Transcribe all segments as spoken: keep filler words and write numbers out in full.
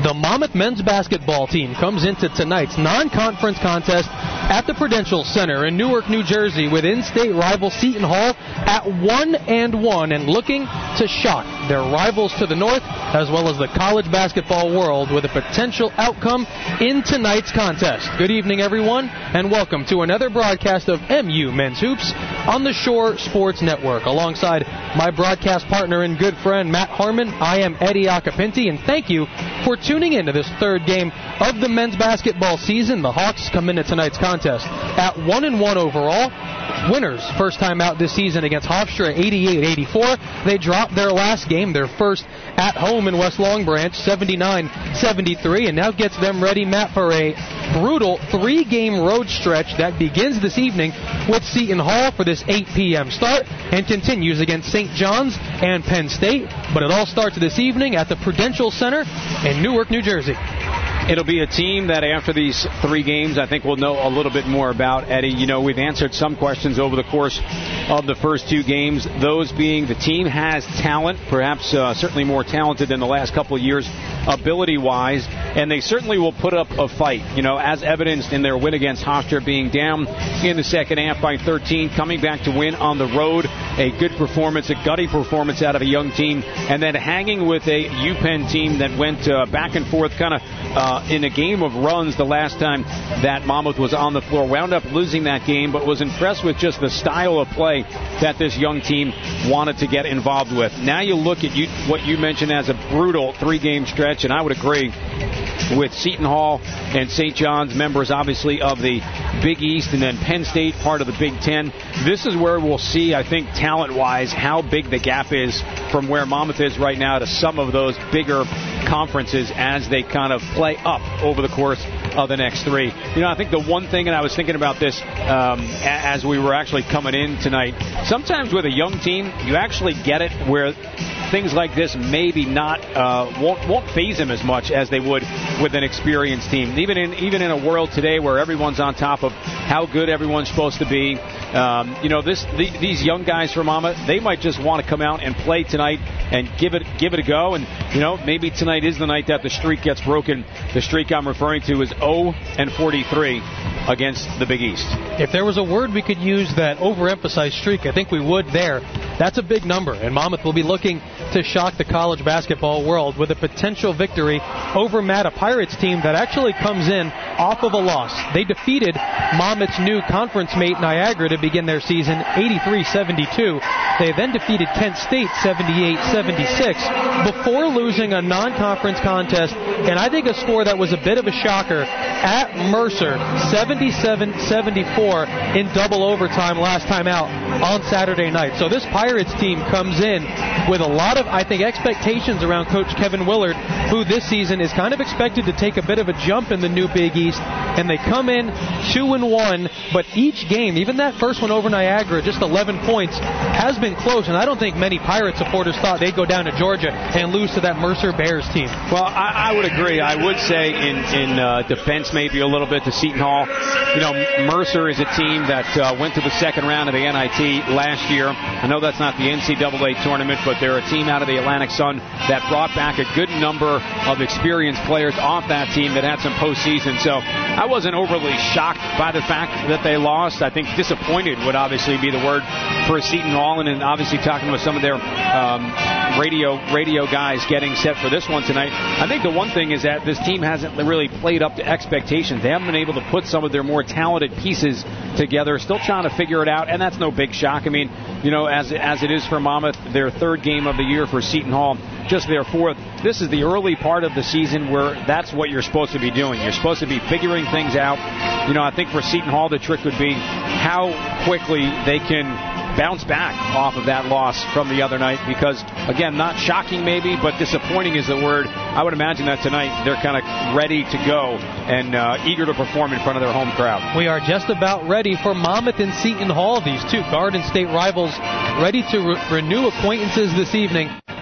The Monmouth men's basketball team comes into tonight's non-conference contest at the Prudential Center in Newark, New Jersey, with in-state rival Seton Hall at one and one and looking to shock their rivals to the north as well as the college basketball world with a potential outcome in tonight's contest. Good evening, everyone, and welcome to another broadcast of M U Men's Hoops on the Shore Sports Network. Alongside my broadcast partner and good friend Matt Harmon, I am Eddie Acapinti, and thank you for tuning in to this third game of the men's basketball season. The Hawks come into tonight's contest at one and one overall. Winners first time out this season against Hofstra, eighty-eight eighty-four. They dropped their last game, their first at home in West Long Branch, seventy-nine seventy-three, and now gets them ready, Matt, for a brutal three-game road stretch that begins this evening with Seton Hall for this eight p.m. start and continues against Saint John's and Penn State. But it all starts this evening at the Prudential Center in Newark, New Jersey. It'll be a team that after these three games I think we'll know a little bit more about, Eddie. You know, we've answered some questions over the course of the first two games, those being the team has talent, perhaps uh, certainly more talented than the last couple of years ability-wise, and they certainly will put up a fight, you know, as evidenced in their win against Hofstra, being down in the second half by thirteen, coming back to win on the road, a good performance, a gutty performance out of a young team, and then hanging with a UPenn team that went uh, back and forth kind of uh, in a game of runs the last time that Monmouth was on the floor. Wound up losing that game, but was impressed with just the style of play that this young team wanted to get involved with. Now you look at you, what you mentioned as a brutal three-game stretch, and I would agree with Seton Hall and Saint John's, members obviously of the Big East, and then Penn State, part of the Big Ten. This is where we'll see, I think, talent-wise, how big the gap is from where Monmouth is right now to some of those bigger conferences as they kind of play up over the course of the next three. You know, I think the one thing, and I was thinking about this um, as we were actually coming in tonight, sometimes with a young team, you actually get it where things like this maybe not uh, won't won't faze them as much as they would with an experienced team. Even in even in a world today where everyone's on top of how good everyone's supposed to be, um, you know, this the, these young guys from Monmouth, they might just want to come out and play tonight and give it give it a go. And you know, maybe tonight is the night that the streak gets broken. The streak I'm referring to is oh and forty-three against the Big East. If there was a word we could use that overemphasized streak, I think we would there. That's a big number, and Monmouth will be looking to shock the college basketball world with a potential victory over Matt, a Pirates team that actually comes in off of a loss. They defeated Monmouth's new conference mate Niagara to begin their season, eighty-three seventy-two. They then defeated Kent State seventy-eight seventy-six before losing a non-conference contest, and I think a score that was a bit of a shocker, at Mercer, seventy-seven seventy-four in double overtime last time out on Saturday night. So this Pirates team comes in with a lot of, I think, expectations around Coach Kevin Willard, who this season is kind of expected to take a bit of a jump in the new Big East, and they come in two and one, but each game, even that first one over Niagara, just eleven points, has been close, and I don't think many Pirate supporters thought they'd go down to Georgia and lose to that Mercer Bears team. Well, I, I would agree. I would say in, in uh, defense maybe a little bit to Seton Hall. You know, Mercer is a team that uh, went to the second round of the N I T last year. I know that's not the N C double A tournament, but they're a team out of the Atlantic Sun that brought back a good number of experienced players off that team that had some postseason. So I wasn't overly shocked by the fact that they lost. I think disappointed would obviously be the word for Seton Hall, and, and obviously talking with some of their um, radio radio guys getting set for this one tonight. I think the one thing is that this team hasn't really played up to expectations. They haven't been able to put some of their more talented pieces together. Still trying to figure it out, and that's no big shock. I mean, you know, as as it is for Monmouth, their third game of the year, for Seton Hall, just their fourth. This is the early part of the season where that's what you're supposed to be doing. You're supposed to be figuring things out. You know, I think for Seton Hall, the trick would be how quickly they can bounce back off of that loss from the other night, because, again, not shocking maybe, but disappointing is the word. I would imagine that tonight they're kind of ready to go and uh, eager to perform in front of their home crowd. We are just about ready for Monmouth and Seton Hall, these two Garden State rivals, ready to re- renew acquaintances this evening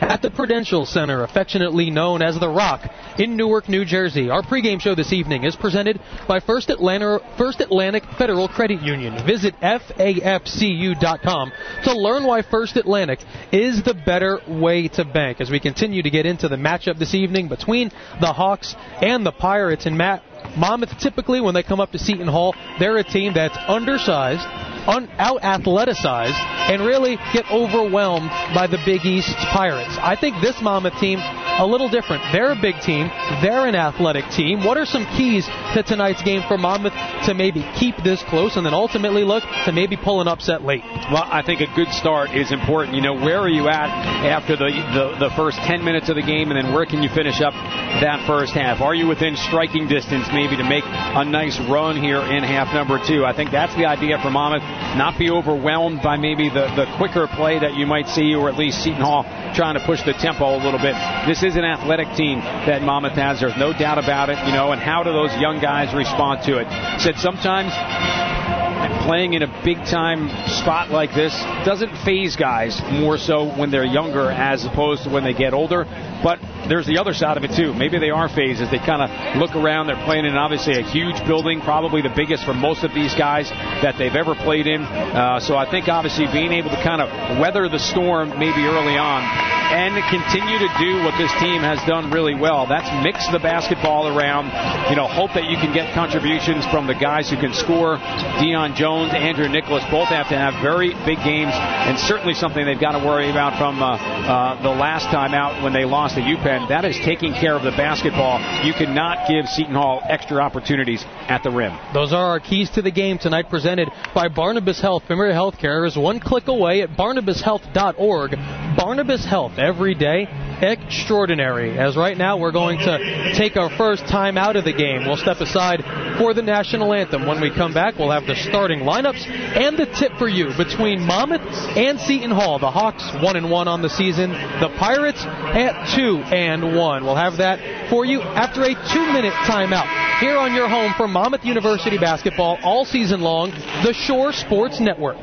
at the Prudential Center, affectionately known as The Rock, in Newark, New Jersey. Our pregame show this evening is presented by First Atlanta, First Atlantic Federal Credit Union. Visit F A F C U dot com to learn why First Atlantic is the better way to bank. As we continue to get into the matchup this evening between the Hawks and the Pirates, and Matt, Monmouth, typically when they come up to Seton Hall, they're a team that's undersized, un- out-athleticized, and really get overwhelmed by the Big East's Pirates. I think this Monmouth team, a little different. They're a big team. They're an athletic team. What are some keys to tonight's game for Monmouth to maybe keep this close and then ultimately look to maybe pull an upset late? Well, I think a good start is important. You know, where are you at after the, the, the first ten minutes of the game, and then where can you finish up that first half? Are you within striking distance maybe to make a nice run here in half number two? I think that's the idea for Monmouth. Not be overwhelmed by maybe the, the quicker play that you might see, or at least Seton Hall trying to push the tempo a little bit. This is an athletic team that Monmouth has. There's no doubt about it, you know, and how do those young guys respond to it? Said sometimes playing in a big-time spot like this doesn't faze guys more so when they're younger as opposed to when they get older. But there's the other side of it, too. Maybe they are phased as they kind of look around. They're playing in, obviously, a huge building, probably the biggest for most of these guys that they've ever played in. Uh, so I think, obviously, being able to kind of weather the storm maybe early on and continue to do what this team has done really well. That's mix the basketball around, you know, hope that you can get contributions from the guys who can score. Deion Jones, Andrew Nicholas both have to have very big games, and certainly something they've got to worry about from uh, uh, the last time out when they lost to UPenn. That is taking care of the basketball. You cannot give Seton Hall extra opportunities at the rim. Those are our keys to the game tonight, presented by Barnabas Health. Premier Healthcare is one click away at barnabas health dot org. Barnabas Health, every day extraordinary. As right now we're going to take our first time out of the game. We'll step aside for the national anthem. When we come back, we'll have the starting lineups and the tip for you between Monmouth and Seton Hall. The Hawks one and one on the season. The Pirates at two and one. We'll have that for you after a two-minute timeout here on your home for Monmouth University basketball all season long, the Shore Sports Network.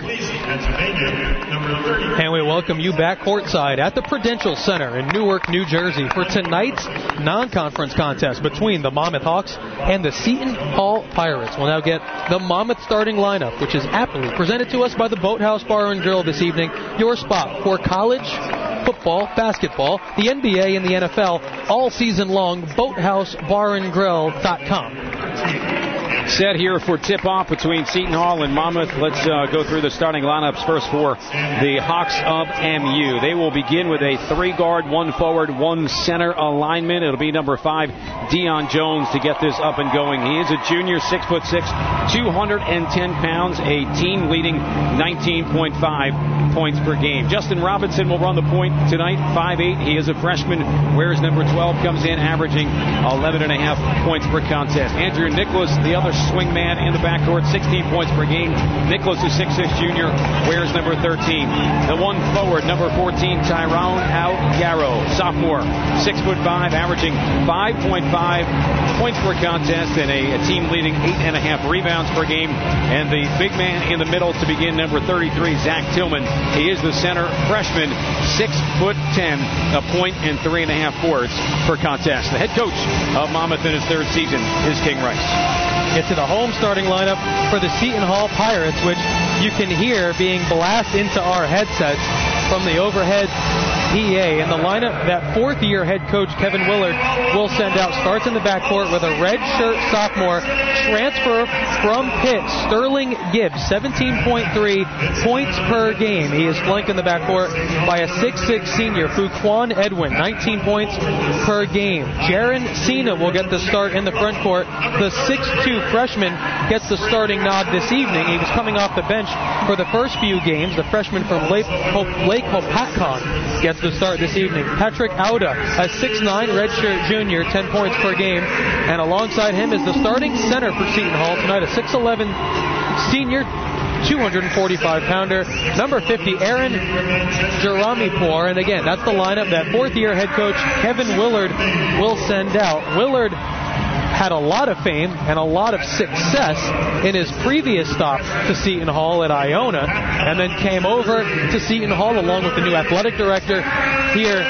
And we welcome you back courtside at the Prudential Center in Newark, New Jersey for tonight's non-conference contest between the Monmouth Hawks and the Seton Hall Pirates. We'll now get the Monmouth starting lineup, which is aptly presented to us by the Boathouse Bar and Grill this evening, your spot for college football, basketball, the N B A, and the N F L all season long. boathouse bar and grill dot com. Set here for tip-off between Seton Hall and Monmouth. Let's uh, go through the starting lineups first for the Hawks of M U. They will begin with a three-guard, one forward, one center alignment. It'll be number five, Deion Jones, to get this up and going. He is a junior, six foot six, two hundred ten pounds, a team-leading nineteen point five points per game. Justin Robinson will run the point tonight, five eight. He is a freshman, whereas number twelve comes in averaging eleven point five points per contest. Andrew Nicholas, the other swing man in the backcourt, sixteen points per game. Nicholas is six six junior, wears number thirteen. The one forward, number fourteen, Tyrone Algaro, sophomore, six foot five, averaging five point five points per contest and a, a team-leading eight and a half rebounds per game. And the big man in the middle to begin, number thirty-three, Zach Tillman. He is the center, freshman, six foot ten, a point and three and a half boards per contest. The head coach of Monmouth in his third season is King Rice. Get to the home starting lineup for the Seton Hall Pirates, which you can hear being blasted into our headsets from the overhead P A. And the lineup that fourth-year head coach Kevin Willard will send out starts in the backcourt with a redshirt sophomore transfer from Pitt, Sterling Gibbs, seventeen point three points per game. He is flanked in the backcourt by a six six senior, Fuquan Edwin, nineteen points per game. Jaron Cena will get the start in the front court. The six two freshman gets the starting nod this evening. He was coming off the bench for the first few games. The freshman from Lake, Lake Hopatcong gets the start this evening. Patrick Auda, a six nine redshirt junior, ten points per game. And alongside him is the starting center for Seton Hall tonight, a six eleven senior, two hundred forty-five pounder, number fifty, Aaron Jeramipour. And again, that's the lineup that fourth-year head coach Kevin Willard will send out. Willard had a lot of fame and a lot of success in his previous stop to Seton Hall at Iona, and then came over to Seton Hall along with the new athletic director here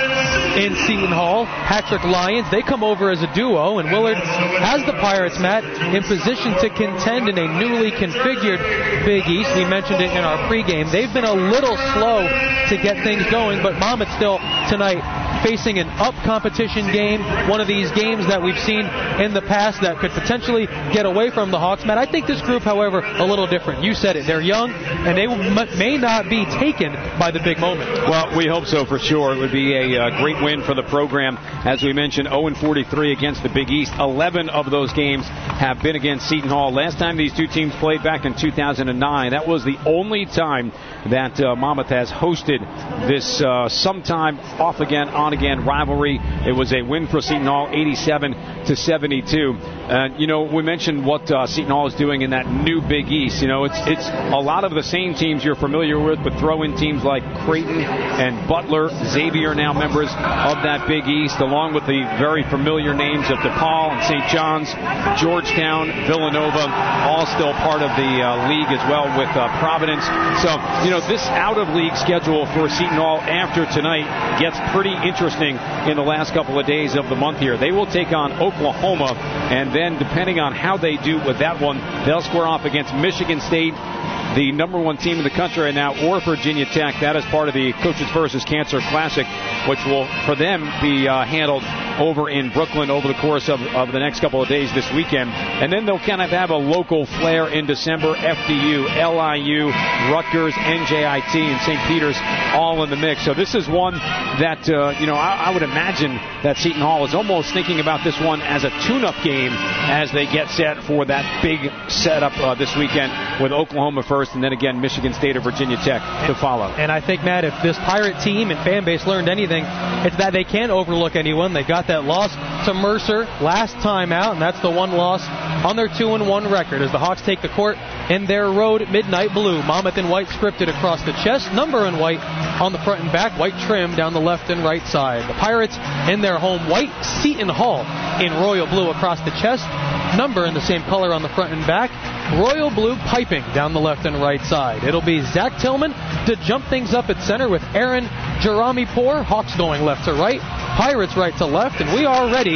in Seton Hall. Patrick Lyons, they come over as a duo, and Willard has the Pirates, Matt, in position to contend in a newly configured Big East. We mentioned it in our pregame. They've been a little slow to get things going, but Monmouth still tonight facing an up competition game, one of these games that we've seen in the past that could potentially get away from the Hawks. Matt, I think this group, however, a little different. You said it. They're young, and they may not be taken by the big moment. Well, we hope so for sure. It would be a uh, great win for the program. As we mentioned, oh and forty-three against the Big East. eleven of those games have been against Seton Hall. Last time these two teams played back in two thousand nine, that was the only time that uh, Monmouth has hosted this uh, sometime off again, on again rivalry. It was a win for Seton Hall, eighty-seven to seventy-two. And, uh, you know, we mentioned what uh, Seton Hall is doing in that new Big East. You know, it's it's a lot of the same teams you're familiar with, but throw in teams like Creighton and Butler. Xavier now members of that Big East, along with the very familiar names of DePaul and Saint John's, Georgetown, Villanova, all still part of the uh, league as well with uh, Providence. So, you know, this out-of-league schedule for Seton Hall after tonight gets pretty interesting in the last couple of days of the month here. They will take on Oklahoma, and then depending on how they do with that one, they'll square off against Michigan State, the number one team in the country right now, or Virginia Tech. That is part of the Coaches versus Cancer Classic, which will, for them, be uh, handled over in Brooklyn over the course of, of the next couple of days this weekend. And then they'll kind of have a local flair in December. F D U, L I U, Rutgers, N J I T, and Saint Peter's all in the mix. So this is one that, uh, you know, I, I would imagine that Seton Hall is almost thinking about this one as a tune-up game as they get set for that big setup uh, this weekend with Oklahoma first, and then again Michigan State or Virginia Tech to follow. And I think, Matt, if this Pirate team and fan base learned anything, it's that they can't overlook anyone. They got that loss to Mercer last time out, and that's the one loss on their two and one record as the Hawks take the court in their road midnight blue. Monmouth in white scripted across the chest, number in white on the front and back, white trim down the left and right side. The Pirates in their home white, Seton Hall in royal blue across the chest, number in the same color on the front and back, royal blue piping down the left and right side. It'll be Zach Tillman to jump things up at center with Aaron Jeramipour. Hawks going left to right, Pirates right to left, and we are ready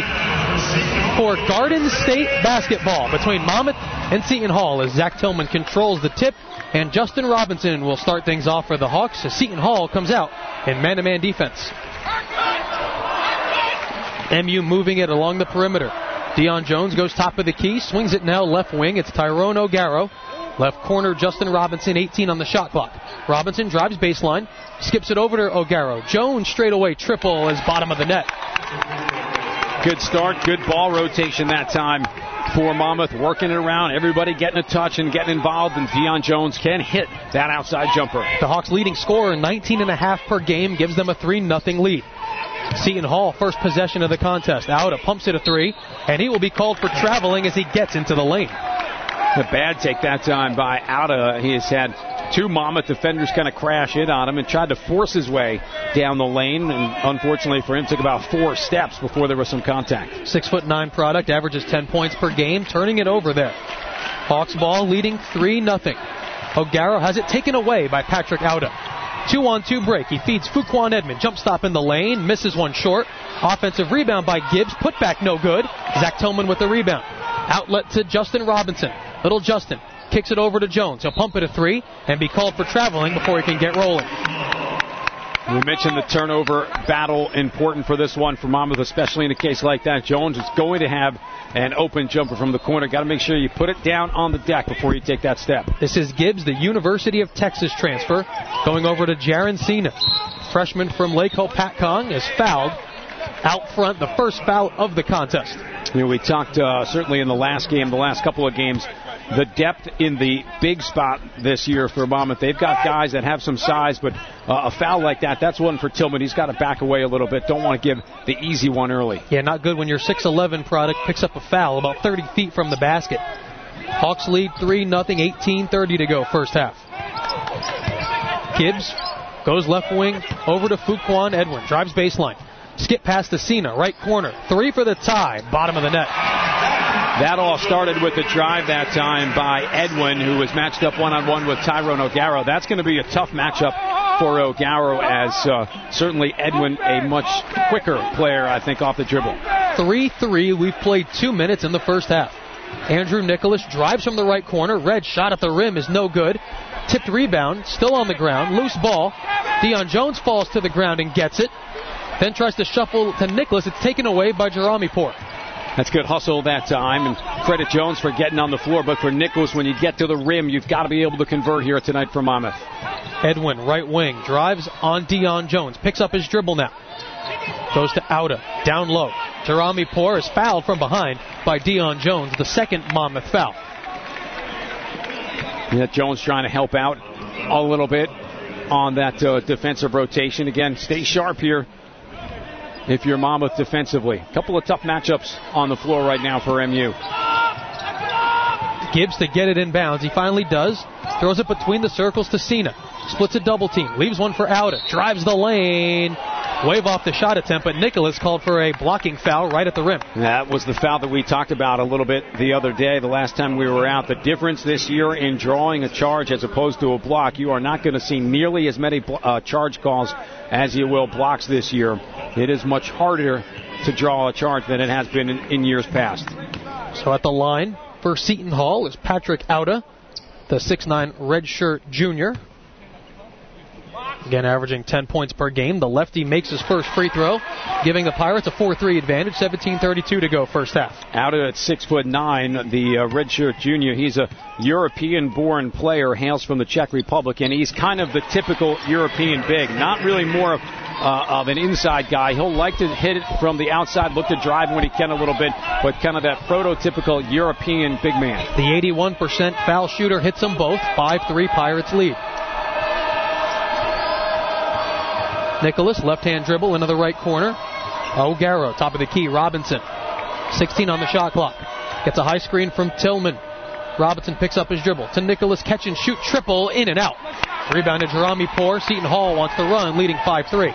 for Garden State basketball between Monmouth and Seton Hall as Zach Tillman controls the tip, and Justin Robinson will start things off for the Hawks as Seton Hall comes out in man-to-man defense. M U moving it along the perimeter. Deion Jones goes top of the key, swings it now left wing. It's Tyrone O'Garo. Left corner, Justin Robinson, eighteen on the shot clock. Robinson drives baseline, skips it over to O'Garo. Jones straight away triple is bottom of the net. Good start, good ball rotation that time for Monmouth, working it around, everybody getting a touch and getting involved, and Deion Jones can hit that outside jumper. The Hawks' leading scorer, nineteen and a half per game, gives them a three nothing lead. Seton Hall, first possession of the contest. Auda pumps it a three, and he will be called for traveling as he gets into the lane. A bad take that time by Auda. He has had two Monmouth defenders kind of crash in on him and tried to force his way down the lane, and unfortunately for him, took about four steps before there was some contact. Six foot nine product, averages ten points per game, turning it over there. Hawks ball leading three nothing. O'Garo has it taken away by Patrick Auda. Two on two break. He feeds Fuquan Edmond. Jump stop in the lane. Misses one short. Offensive rebound by Gibbs. Put back no good. Zach Tillman with the rebound. Outlet to Justin Robinson. Little Justin kicks it over to Jones. He'll pump it a three and be called for traveling before he can get rolling. We mentioned the turnover battle important for this one for Monmouth, especially in a case like that. Jones is going to have an open jumper from the corner. Got to make sure you put it down on the deck before you take that step. This is Gibbs, the University of Texas transfer, going over to Jaron Cena. Freshman from Lake Hopatcong is fouled out front, the first foul of the contest. You know, we talked uh, certainly in the last game, the last couple of games, the depth in the big spot this year for Monmouth. They've got guys that have some size, but uh, a foul like that, that's one for Tillman. He's got to back away a little bit. Don't want to give the easy one early. Yeah, not good when your six eleven product picks up a foul about thirty feet from the basket. Hawks lead three nothing, eighteen thirty to go first half. Gibbs goes left wing over to Fuquan Edwin. Drives baseline. Skip past to Cena, right corner. Three for the tie, bottom of the net. That all started with the drive that time by Edwin, who was matched up one-on-one with Tyrone O'Garo. That's going to be a tough matchup for O'Garrow, as uh, certainly Edwin a much quicker player, I think, off the dribble. three three. We've played two minutes in the first half. Andrew Nicholas drives from the right corner. Red shot at the rim is no good. Tipped rebound, still on the ground. Loose ball. Deion Jones falls to the ground and gets it. Then tries to shuffle to Nicholas. It's taken away by Jerami Poor. That's good hustle that time, and credit Jones for getting on the floor. But for Nicholas, when you get to the rim, you've got to be able to convert here tonight for Monmouth. Edwin, right wing, drives on Deion Jones. Picks up his dribble now. Goes to Auda, down low. Jerami Poor is fouled from behind by Deion Jones, the second Monmouth foul. Yeah, Jones trying to help out a little bit on that uh, defensive rotation. Again, stay sharp here if you're Monmouth defensively. A couple of tough matchups on the floor right now for M U. Gibbs to get it in bounds. He finally does. Throws it between the circles to Cena. Splits a double team. Leaves one for Auda. Drives the lane. Wave off the shot attempt, but Nicholas called for a blocking foul right at the rim. That was the foul that we talked about a little bit the other day, the last time we were out. The difference this year in drawing a charge as opposed to a block, you are not going to see nearly as many uh, charge calls as you will blocks this year. It is much harder to draw a charge than it has been in, in years past. So at the line for Seton Hall is Patrick Auda, the six nine redshirt junior. Again, averaging ten points per game. The lefty makes his first free throw, giving the Pirates a four three advantage. seventeen thirty-two to go first half. Auda at six foot nine, the uh, redshirt junior. He's a European-born player, hails from the Czech Republic, and he's kind of the typical European big. Not really more of, uh, of an inside guy. He'll like to hit it from the outside, look to drive when he can a little bit, but kind of that prototypical European big man. The eighty-one percent foul shooter hits them both. five three Pirates lead. Nicholas, left-hand dribble into the right corner. O'Garrow, top of the key. Robinson, sixteen on the shot clock. Gets a high screen from Tillman. Robinson picks up his dribble. To Nicholas, catch and shoot, triple, in and out. Rebounded Jerami Poor. Seton Hall wants to run, leading five three.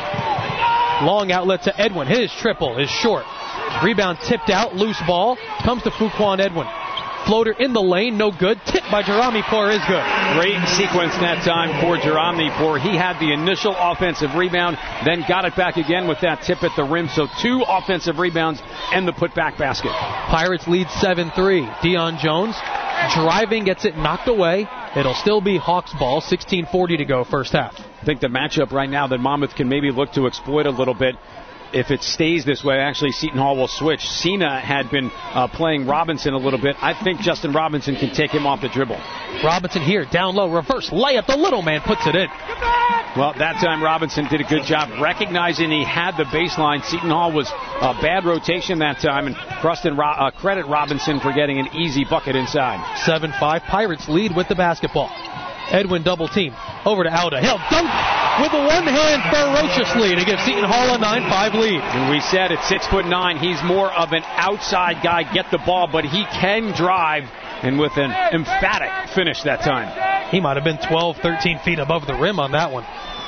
Long outlet to Edwin. His triple is short. Rebound tipped out, loose ball. Comes to Fuquan Edwin. Floater in the lane, no good. Tipped by Jerami Poor is good. Great sequence that time for Jerami Poor. He had the initial offensive rebound, then got it back again with that tip at the rim. So two offensive rebounds and the putback basket. Pirates lead seven three. Deion Jones driving, gets it knocked away. It'll still be Hawks ball. sixteen forty to go first half. I think the matchup right now that Monmouth can maybe look to exploit a little bit, if it stays this way, actually Seton Hall will switch. Cena had been uh, playing Robinson a little bit. I think Justin Robinson can take him off the dribble. Robinson here, down low, reverse layup. The little man puts it in. Well, that time Robinson did a good job recognizing he had the baseline. Seton Hall was a bad rotation that time, and Cruston Ro- uh, credit Robinson for getting an easy bucket inside. seven five, Pirates lead with the basketball. Edwin double team. Over to Auda. He'll dunk with a one-hand ferociously to give Seton Hall a nine five lead. And we said at six foot nine, he's more of an outside guy, get the ball, but he can drive, and with an emphatic finish that time. He might have been twelve, thirteen feet above the rim on that one.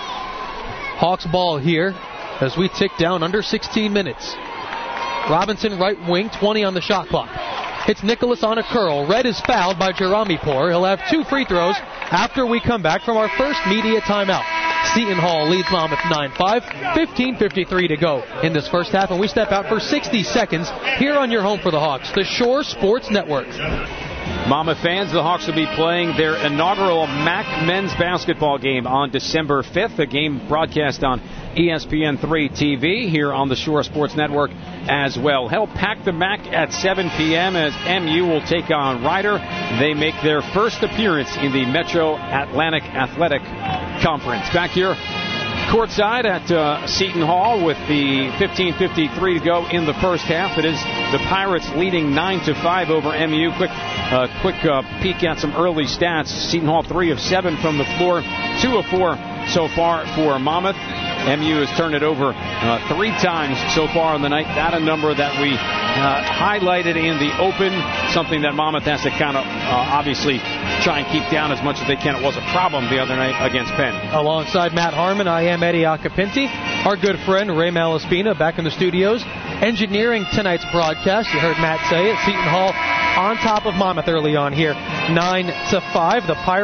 Hawks ball here as we tick down under sixteen minutes. Robinson right wing, twenty on the shot clock. Hits Nicholas on a curl. Red is fouled by Jerami Poor. He'll have two free throws after we come back from our first media timeout. Seton Hall leads Monmouth nine five. fifteen fifty-three to go in this first half, and we step out for sixty seconds here on your home for the Hawks, the Shore Sports Network. Monmouth fans, the Hawks will be playing their inaugural M A C men's basketball game on December fifth, a game broadcast on E S P N three T V here on the Shore Sports Network as well. Help pack the M A C at seven p.m. as M U will take on Rider. They make their first appearance in the Metro Atlantic Athletic Conference. Back here courtside at uh, Seton Hall with the fifteen fifty-three to go in the first half. It is the Pirates leading nine to five over M U. Quick uh, quick uh, peek at some early stats. Seton Hall three of seven from the floor, two of four so far for Monmouth. M U has turned it over uh, three times so far on the night. That a number that we uh, highlighted in the open, something that Monmouth has to kind of uh, obviously try and keep down as much as they can. It was a problem the other night against Penn. Alongside Matt Harmon, I am Eddie Acapinti. Our good friend Ray Malaspina back in the studios, engineering tonight's broadcast. You heard Matt say it. Seton Hall on top of Monmouth early on here, nine to five. The Pirates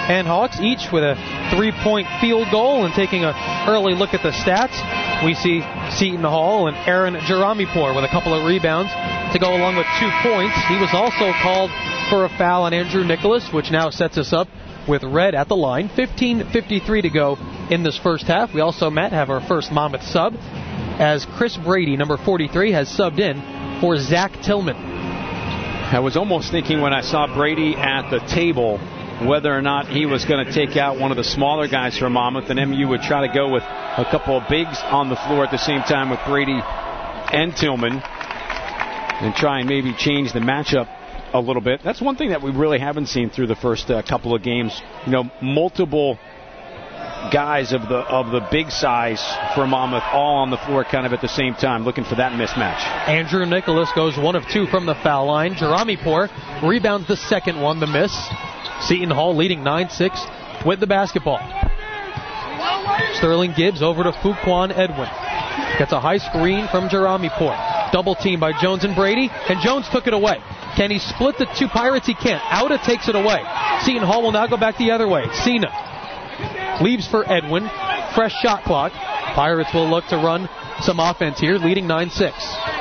and Hawks, each with a three-point field goal. And taking an early look at the stats, we see Seton Hall and Aaron Jeramipour with a couple of rebounds to go along with two points. He was also called for a foul on Andrew Nicholas, which now sets us up with red at the line. fifteen fifty-three to go in this first half. We also, Matt, have our first Monmouth sub, as Chris Brady, number forty-three, has subbed in for Zach Tillman. I was almost thinking when I saw Brady at the table whether or not he was going to take out one of the smaller guys from Monmouth, and M U would try to go with a couple of bigs on the floor at the same time with Brady and Tillman and try and maybe change the matchup a little bit. That's one thing that we really haven't seen through the first uh, couple of games. You know, multiple guys of the of the big size for Monmouth all on the floor kind of at the same time, looking for that mismatch. Andrew Nicholas goes one of two from the foul line. Jeramipour rebounds the second one, the miss. Seton Hall leading nine six with the basketball. Sterling Gibbs over to Fuquan Edwin. Gets a high screen from Jeramipour. Double team by Jones and Brady, and Jones took it away. Can he split the two Pirates? He can't. Auda takes it away. Seton Hall will now go back the other way. Cena leaves for Edwin. Fresh shot clock. Pirates will look to run some offense here, leading nine six.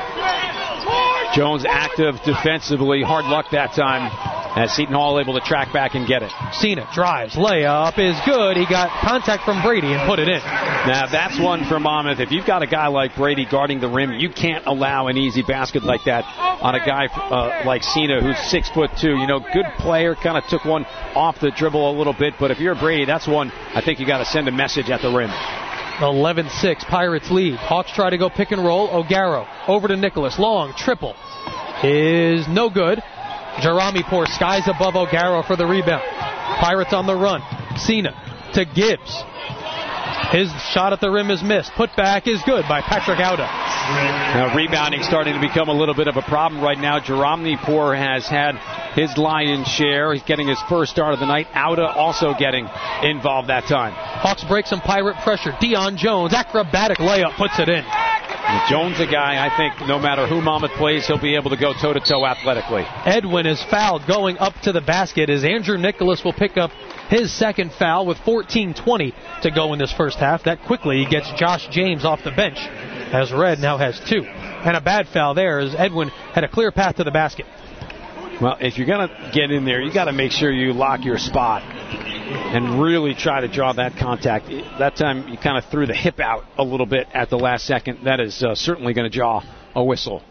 Jones active defensively. Hard luck that time as Seton Hall able to track back and get it. Cena drives. Layup is good. He got contact from Brady and put it in. Now, that's one for Monmouth. If you've got a guy like Brady guarding the rim, you can't allow an easy basket like that on a guy uh, like Cena, who's six foot two. You know, good player, kind of took one off the dribble a little bit. But if you're Brady, that's one I think you got to send a message at the rim. eleven six, Pirates lead. Hawks try to go pick and roll. O'Garo over to Nicholas. Long triple is no good. Jeramipour skies above O'Garo for the rebound. Pirates on the run. Cena to Gibbs. His shot at the rim is missed. Put back is good by Patrick Auda. Now rebounding starting to become a little bit of a problem right now. Jeramipour has had his lion's share. He's getting his first start of the night. Auda also getting involved that time. Hawks break some Pirate pressure. Deion Jones, acrobatic layup, puts it in. And Jones, a guy, I think no matter who Monmouth plays, he'll be able to go toe-to-toe athletically. Edwin is fouled going up to the basket as Andrew Nicholas will pick up his second foul with fourteen twenty to go in this first half. That quickly gets Josh James off the bench as Red now has two. And a bad foul there as Edwin had a clear path to the basket. Well, if you're going to get in there, you got to make sure you lock your spot and really try to draw that contact. That time you kind of threw the hip out a little bit at the last second. That is uh, certainly going to draw a whistle.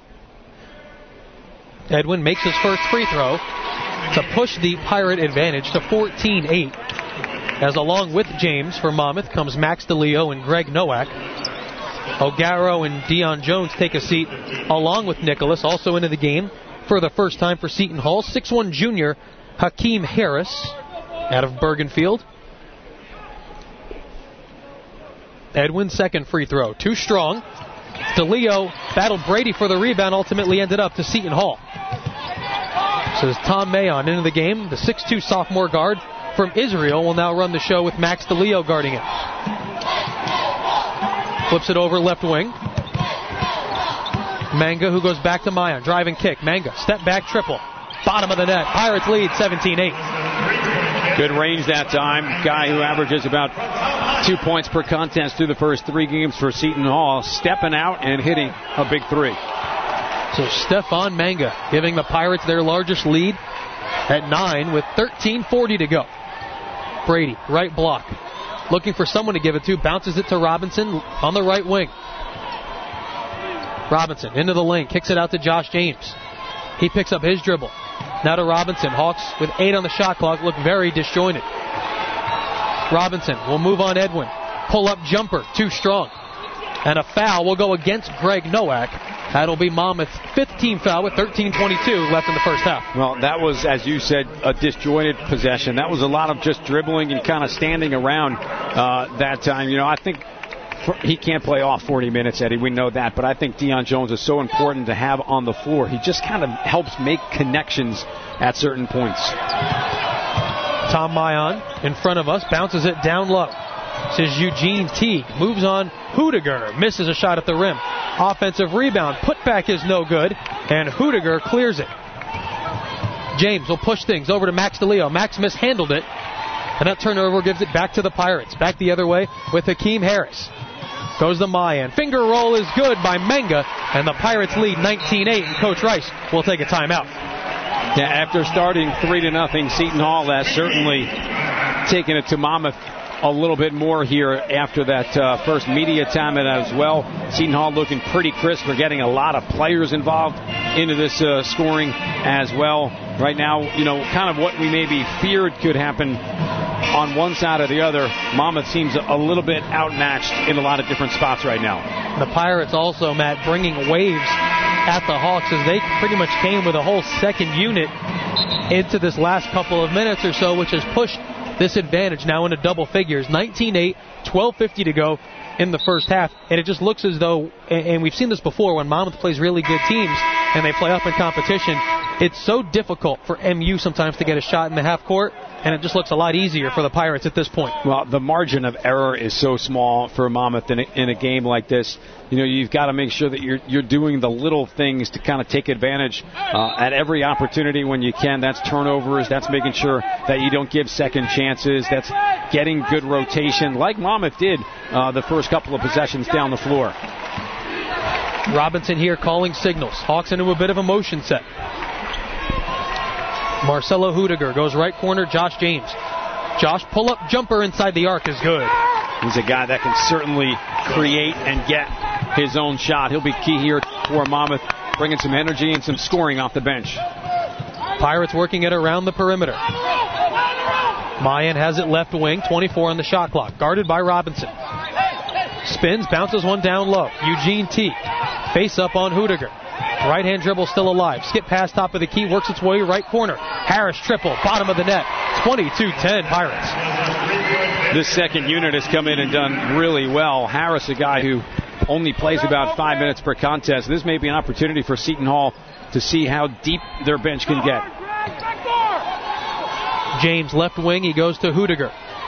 Edwin makes his first free throw to push the Pirate advantage to fourteen eight. As along with James for Monmouth comes Max DeLeo and Greg Nowak. O'Garo and Deion Jones take a seat along with Nicholas, also into the game for the first time for Seton Hall. six one junior Hakeem Harris out of Bergenfield. Edwin's second free throw, too strong. DeLeo battled Brady for the rebound, ultimately ended up to Seton Hall. So as Tom Mayon into the game, the six two sophomore guard from Israel will now run the show with Max DeLeo guarding it. Flips it over left wing. Manga, who goes back to Mayon. Driving kick. Manga, step back triple. Bottom of the net. Pirates lead seventeen eight. Good range that time. Guy who averages about two points per contest through the first three games for Seton Hall, stepping out and hitting a big three. So Stefan Manga giving the Pirates their largest lead at nine with thirteen forty to go. Brady, right block. Looking for someone to give it to. Bounces it to Robinson on the right wing. Robinson into the lane. Kicks it out to Josh James. He picks up his dribble. Now to Robinson. Hawks with eight on the shot clock look very disjointed. Robinson will move on Edwin. Pull-up jumper. Too strong. And a foul will go against Greg Nowak. That'll be Monmouth's fifth team foul with thirteen twenty-two left in the first half. Well, that was, as you said, a disjointed possession. That was a lot of just dribbling and kind of standing around uh, that time. You know, I think for, he can't play off forty minutes, Eddie. We know that. But I think Deion Jones is so important to have on the floor. He just kind of helps make connections at certain points. Tom Mayon in front of us bounces it down low. This is Eugene Teague. Moves on Hudiger. Misses a shot at the rim. Offensive rebound. Putback is no good. And Hudiger clears it. James will push things over to Max DeLeo. Max mishandled it. And that turnover gives it back to the Pirates. Back the other way with Hakeem Harris. Goes the Mayan. Finger roll is good by Menga, and the Pirates lead nineteen eight, and Coach Rice will take a timeout. Yeah, after starting three to nothing, Seton Hall has certainly taken it to Monmouth a little bit more here after that uh, first media time as well. Seton Hall looking pretty crisp. We're getting a lot of players involved into this uh, scoring as well. Right now, you know, kind of what we maybe feared could happen on one side or the other. Monmouth seems a little bit outmatched in a lot of different spots right now. The Pirates also, Matt, bringing waves at the Hawks as they pretty much came with a whole second unit into this last couple of minutes or so, which has pushed this advantage now into double figures. nineteen eight, twelve fifty to go in the first half. And it just looks as though, and we've seen this before, when Monmouth plays really good teams and they play up in competition, it's so difficult for M U sometimes to get a shot in the half court, and it just looks a lot easier for the Pirates at this point. Well, the margin of error is so small for Monmouth in a, in a game like this. You know, you've got to make sure that you're you're doing the little things to kind of take advantage uh, at every opportunity when you can. That's turnovers. That's making sure that you don't give second chances. That's getting good rotation, like Monmouth did uh, the first couple of possessions down the floor. Robinson here calling signals. Hawks into a bit of a motion set. Marcelo Hudiger goes right corner. Josh James. Josh, pull-up jumper inside the arc is good. He's a guy that can certainly create and get his own shot. He'll be key here for Monmouth, bringing some energy and some scoring off the bench. Pirates working it around the perimeter. Mayan has it left wing, twenty-four on the shot clock. Guarded by Robinson. Spins, bounces one down low. Eugene T. Face up on Hudiger. Right-hand dribble still alive. Skip past top of the key, works its way right corner. Harris triple, bottom of the net. twenty-two ten Pirates. This second unit has come in and done really well. Harris, a guy who only plays about five minutes per contest. This may be an opportunity for Seton Hall to see how deep their bench can get. James left wing, he goes to Hudiger.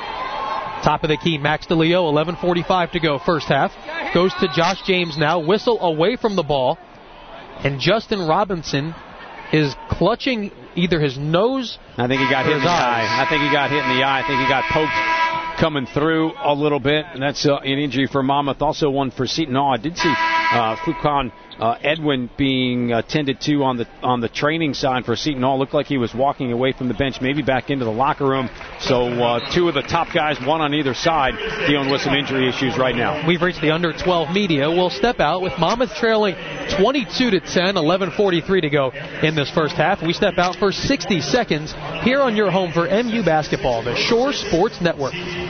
Top of the key, Max DeLeo, eleven forty-five to go first half. Goes to Josh James now, whistle away from the ball. And Justin Robinson is clutching either his nose I think he got hit in the eyes. eye. I think he got hit in the eye. I think he got poked coming through a little bit. And that's uh, an injury for Monmouth. Also one for Seton Hall. I did see uh, Fukan uh, Edwin being uh, tended to on the on the training side for Seton Hall. Looked like he was walking away from the bench, maybe back into the locker room. So uh, two of the top guys, one on either side, dealing with some injury issues right now. We've reached the under twelve media. We'll step out with Monmouth trailing twenty-two to ten, eleven forty-three to go in this first half. We step out for sixty seconds here on your home for M U basketball, the Shore Sports Network.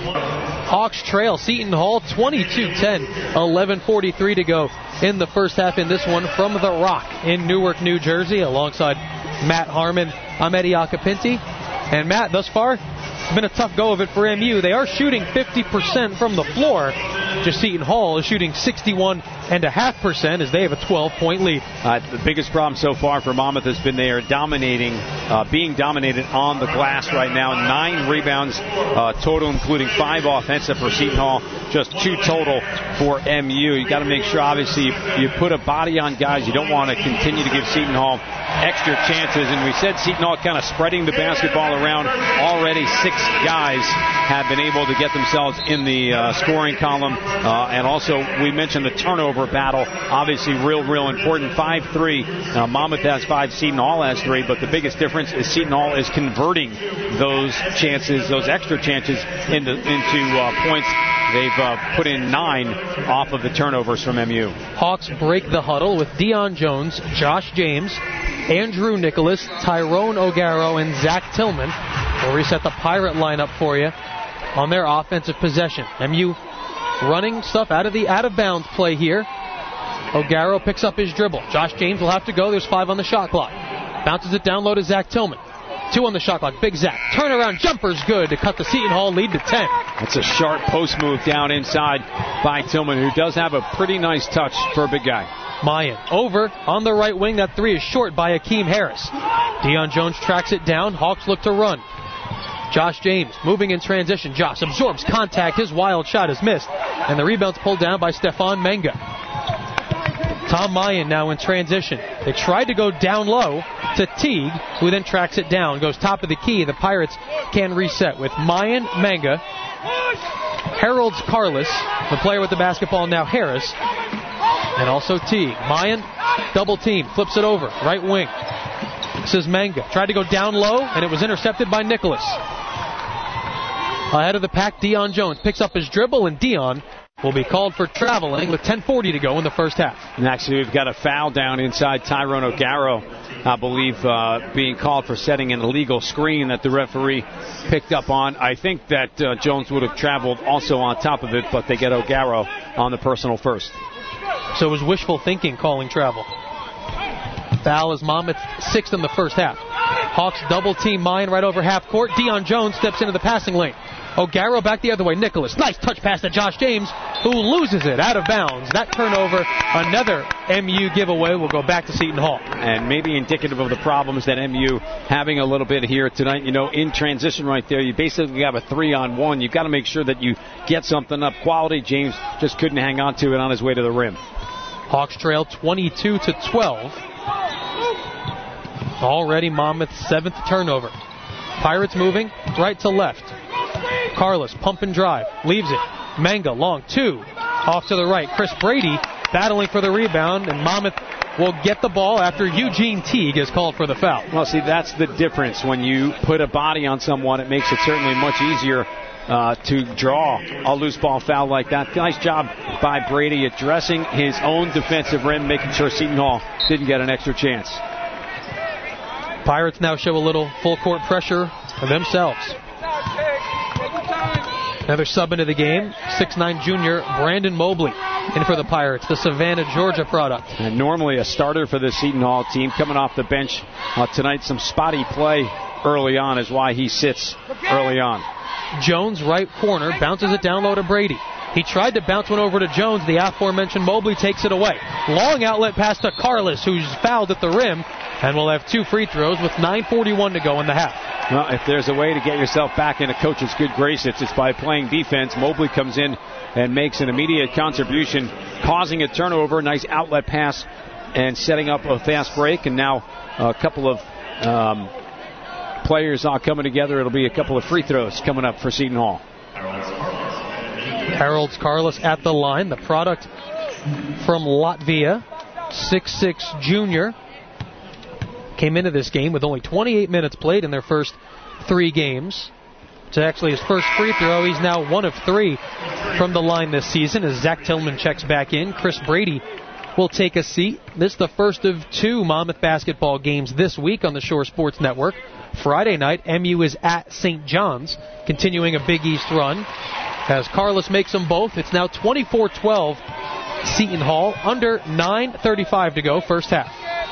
Hawks trail Seton Hall twenty-two ten, eleven forty-three to go in the first half in this one from The Rock in Newark, New Jersey, alongside Matt Harmon. I'm Eddie Acapinti. And Matt, thus far, it's been a tough go of it for M U. They are shooting fifty percent from the floor. Just Seton Hall is shooting sixty-one point five percent as they have a twelve-point lead. Uh, the biggest problem so far for Monmouth has been they are dominating, uh, being dominated on the glass right now. Nine rebounds uh, total, including five offensive for Seton Hall. Just two total for M U. You got to make sure, obviously, you, you put a body on guys. You don't want to continue to give Seton Hall extra chances. And we said Seton Hall kind of spreading the basketball around. Already six guys have been able to get themselves in the uh, scoring column. Uh, and also, we mentioned the turnover battle. Obviously, real, real important. five three. Uh, Monmouth has five. Seton Hall has three. But the biggest difference is Seton Hall is converting those chances, those extra chances, into, into uh, points. They've uh, put in nine off of the turnovers from M U. Hawks break the huddle with Deion Jones, Josh James, Andrew Nicholas, Tyrone O'Garo, and Zach Tillman. We'll reset the Pirate lineup for you on their offensive possession. M U running stuff out of the out-of-bounds play here. O'Garo picks up his dribble. Josh James will have to go. There's five on the shot clock. Bounces it down low to Zach Tillman. Two on the shot clock. Big Zach. Turnaround jumper's good to cut the Seton Hall lead to ten. That's a sharp post move down inside by Tillman, who does have a pretty nice touch for a big guy. Mayan over on the right wing. That three is short by Hakeem Harris. Deion Jones tracks it down. Hawks look to run. Josh James moving in transition. Josh absorbs contact. His wild shot is missed. And the rebound's pulled down by Stefan Menga. Tom Mayan now in transition. They tried to go down low. to Teague, who then tracks it down. Goes top of the key. The Pirates can reset with Mayan, Manga, Harold's Carlos, the player with the basketball now Harris, and also Teague. Mayan, double team, flips it over, right wing. This is Manga. Tried to go down low, and it was intercepted by Nicholas. Ahead of the pack, Dion Jones picks up his dribble, and Dion will be called for traveling with ten forty to go in the first half. Next, we've got a foul down inside Tyrone O'Garo, I believe, uh, being called for setting an illegal screen that the referee picked up on. I think that uh, Jones would have traveled also on top of it, but they get O'Garo on the personal first. So it was wishful thinking calling travel. Foul is Monmouth's sixth in the first half. Hawks double team Mayan right over half court. Dion Jones steps into the passing lane. O'Garo back the other way. Nicholas, nice touch pass to Josh James, who loses it out of bounds. That turnover, another M U giveaway, will go back to Seton Hall. And maybe indicative of the problems that M U having a little bit here tonight. You know, in transition right there, you basically have a three-on-one. You've got to make sure that you get something up quality. James just couldn't hang on to it on his way to the rim. Hawks trail twenty-two to twelve. Already Monmouth's seventh turnover. Pirates moving right to left. Carlos, pump and drive, leaves it. Manga, long two, off to the right. Chris Brady battling for the rebound, and Monmouth will get the ball after Eugene Teague is called for the foul. Well, see, that's the difference. When you put a body on someone, it makes it certainly much easier uh, to draw a loose ball foul like that. Nice job by Brady addressing his own defensive rim, making sure Seton Hall didn't get an extra chance. Pirates now show a little full court pressure for themselves. Another sub into the game, six nine junior Brandon Mobley in for the Pirates, the Savannah, Georgia product. And normally a starter for the Seton Hall team, coming off the bench uh, tonight. Some spotty play early on is why he sits early on. Jones, right corner, bounces it down low to Brady. He tried to bounce one over to Jones. The aforementioned Mobley takes it away. Long outlet pass to Carlos, who's fouled at the rim, and will have two free throws with nine forty-one to go in the half. Well, if there's a way to get yourself back in a coach's good graces, it's by playing defense. Mobley comes in and makes an immediate contribution, causing a turnover. Nice outlet pass and setting up a fast break. And now a couple of um, players all coming together. It'll be a couple of free throws coming up for Seton Hall. Harold's Carlos at the line, the product from Latvia, six six junior. Came into this game with only twenty-eight minutes played in their first three games. It's actually his first free throw. He's now one of three from the line this season as Zach Tillman checks back in. Chris Brady will take a seat. This is the first of two Monmouth basketball games this week on the Shore Sports Network. Friday night, M U is at Saint John's, continuing a Big East run. As Carlos makes them both, it's now twenty-four twelve Seton Hall, under nine thirty-five to go, first half.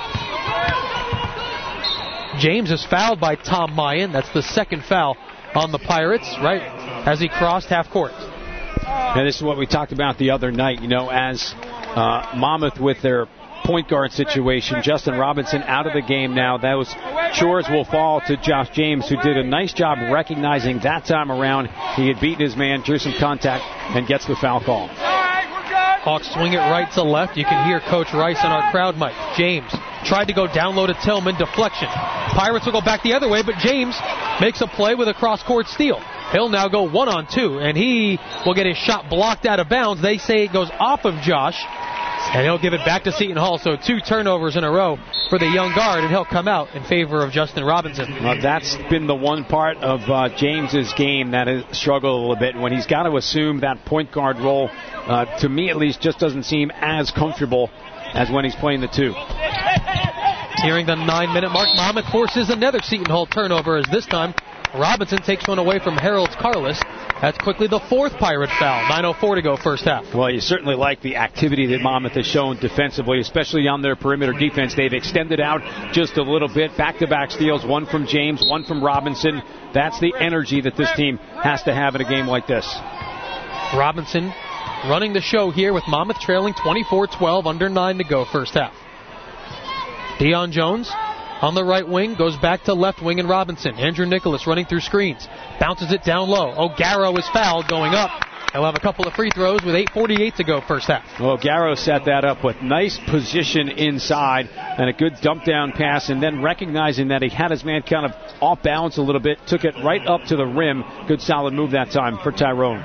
James is fouled by Tom Mayan. That's the second foul on the Pirates, right as he crossed half court. And this is what we talked about the other night, you know, as uh, Monmouth with their point guard situation. Justin Robinson out of the game now. Those chores will fall to Josh James, who did a nice job recognizing that time around. He had beaten his man, drew some contact, and gets the foul call. Hawks swing it right to left. You can hear Coach Rice on our crowd mic. James tried to go down low to Tillman. Deflection. Pirates will go back the other way, but James makes a play with a cross-court steal. He'll now go one on two, and he will get his shot blocked out of bounds. They say it goes off of Josh, and he'll give it back to Seton Hall. So two turnovers in a row for the young guard, and he'll come out in favor of Justin Robinson. Well, that's been the one part of uh, James's game that has struggled a little bit. When he's got to assume that point guard role, uh, to me at least, just doesn't seem as comfortable as when he's playing the two. Nearing the nine-minute mark, Monmouth forces another Seton Hall turnover as this time Robinson takes one away from Harold's Carlos. That's quickly the fourth Pirate foul. nine oh four to go first half. Well, you certainly like the activity that Monmouth has shown defensively, especially on their perimeter defense. They've extended out just a little bit. Back-to-back steals, one from James, one from Robinson. That's the energy that this team has to have in a game like this. Robinson running the show here with Monmouth trailing twenty-four twelve, under nine to go first half. Dion Jones on the right wing, goes back to left wing and Robinson. Andrew Nicholas running through screens. Bounces it down low. O'Garo is fouled going up. He'll have a couple of free throws with eight forty-eight to go first half. Well, Garrow set that up with nice position inside and a good dump down pass, and then recognizing that he had his man kind of off balance a little bit, took it right up to the rim. Good solid move that time for Tyrone.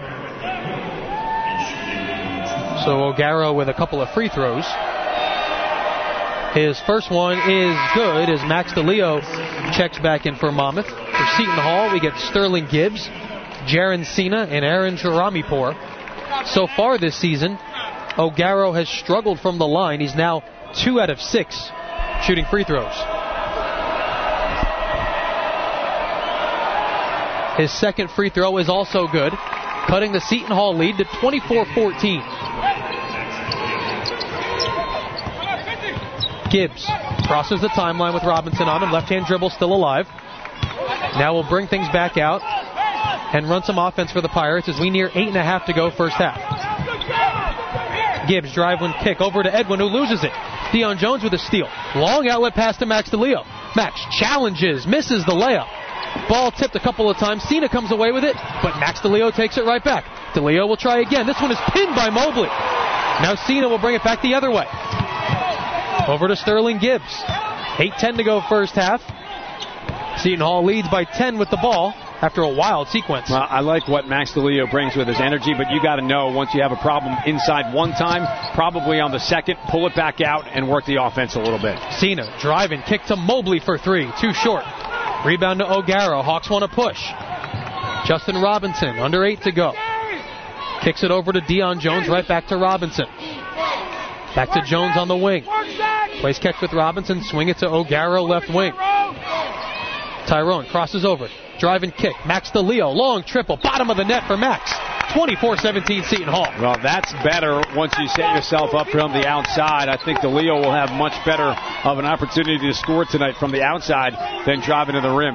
So O'Garrow with a couple of free throws. His first one is good as Max DeLeo checks back in for Monmouth. For Seton Hall, we get Sterling Gibbs, Jaron Cena, and Aaron Jaramipour. So far this season, O'Garrow has struggled from the line. He's now two out of six shooting free throws. His second free throw is also good, cutting the Seton Hall lead to twenty-four fourteen. Gibbs crosses the timeline with Robinson on him. Left-hand dribble still alive. Now we'll bring things back out and run some offense for the Pirates as we near eight and a half to go first half. Gibbs drive one kick over to Edwin, who loses it. Deion Jones with a steal. Long outlet pass to Max DeLeo. Max challenges, misses the layup. Ball tipped a couple of times. Cena comes away with it, but Max DeLeo takes it right back. DeLeo will try again. This one is pinned by Mobley. Now Cena will bring it back the other way. Over to Sterling Gibbs. eight ten to go first half. Seton Hall leads by ten with the ball after a wild sequence. Well, I like what Max DeLeo brings with his energy, but you got to know once you have a problem inside one time, probably on the second, pull it back out and work the offense a little bit. Cena driving, kick to Mobley for three. Too short. Rebound to O'Garrow. Hawks want to push. Justin Robinson, under eight to go. Kicks it over to Deion Jones, right back to Robinson. Back to Jones on the wing. Plays catch with Robinson, swing it to O'Garrow, left wing. Tyrone crosses over. Drive and kick. Max DeLeo, long triple. Bottom of the net for Max. twenty-four seventeen Seton Hall. Well, that's better once you set yourself up from the outside. I think DeLeo will have much better of an opportunity to score tonight from the outside than driving to the rim.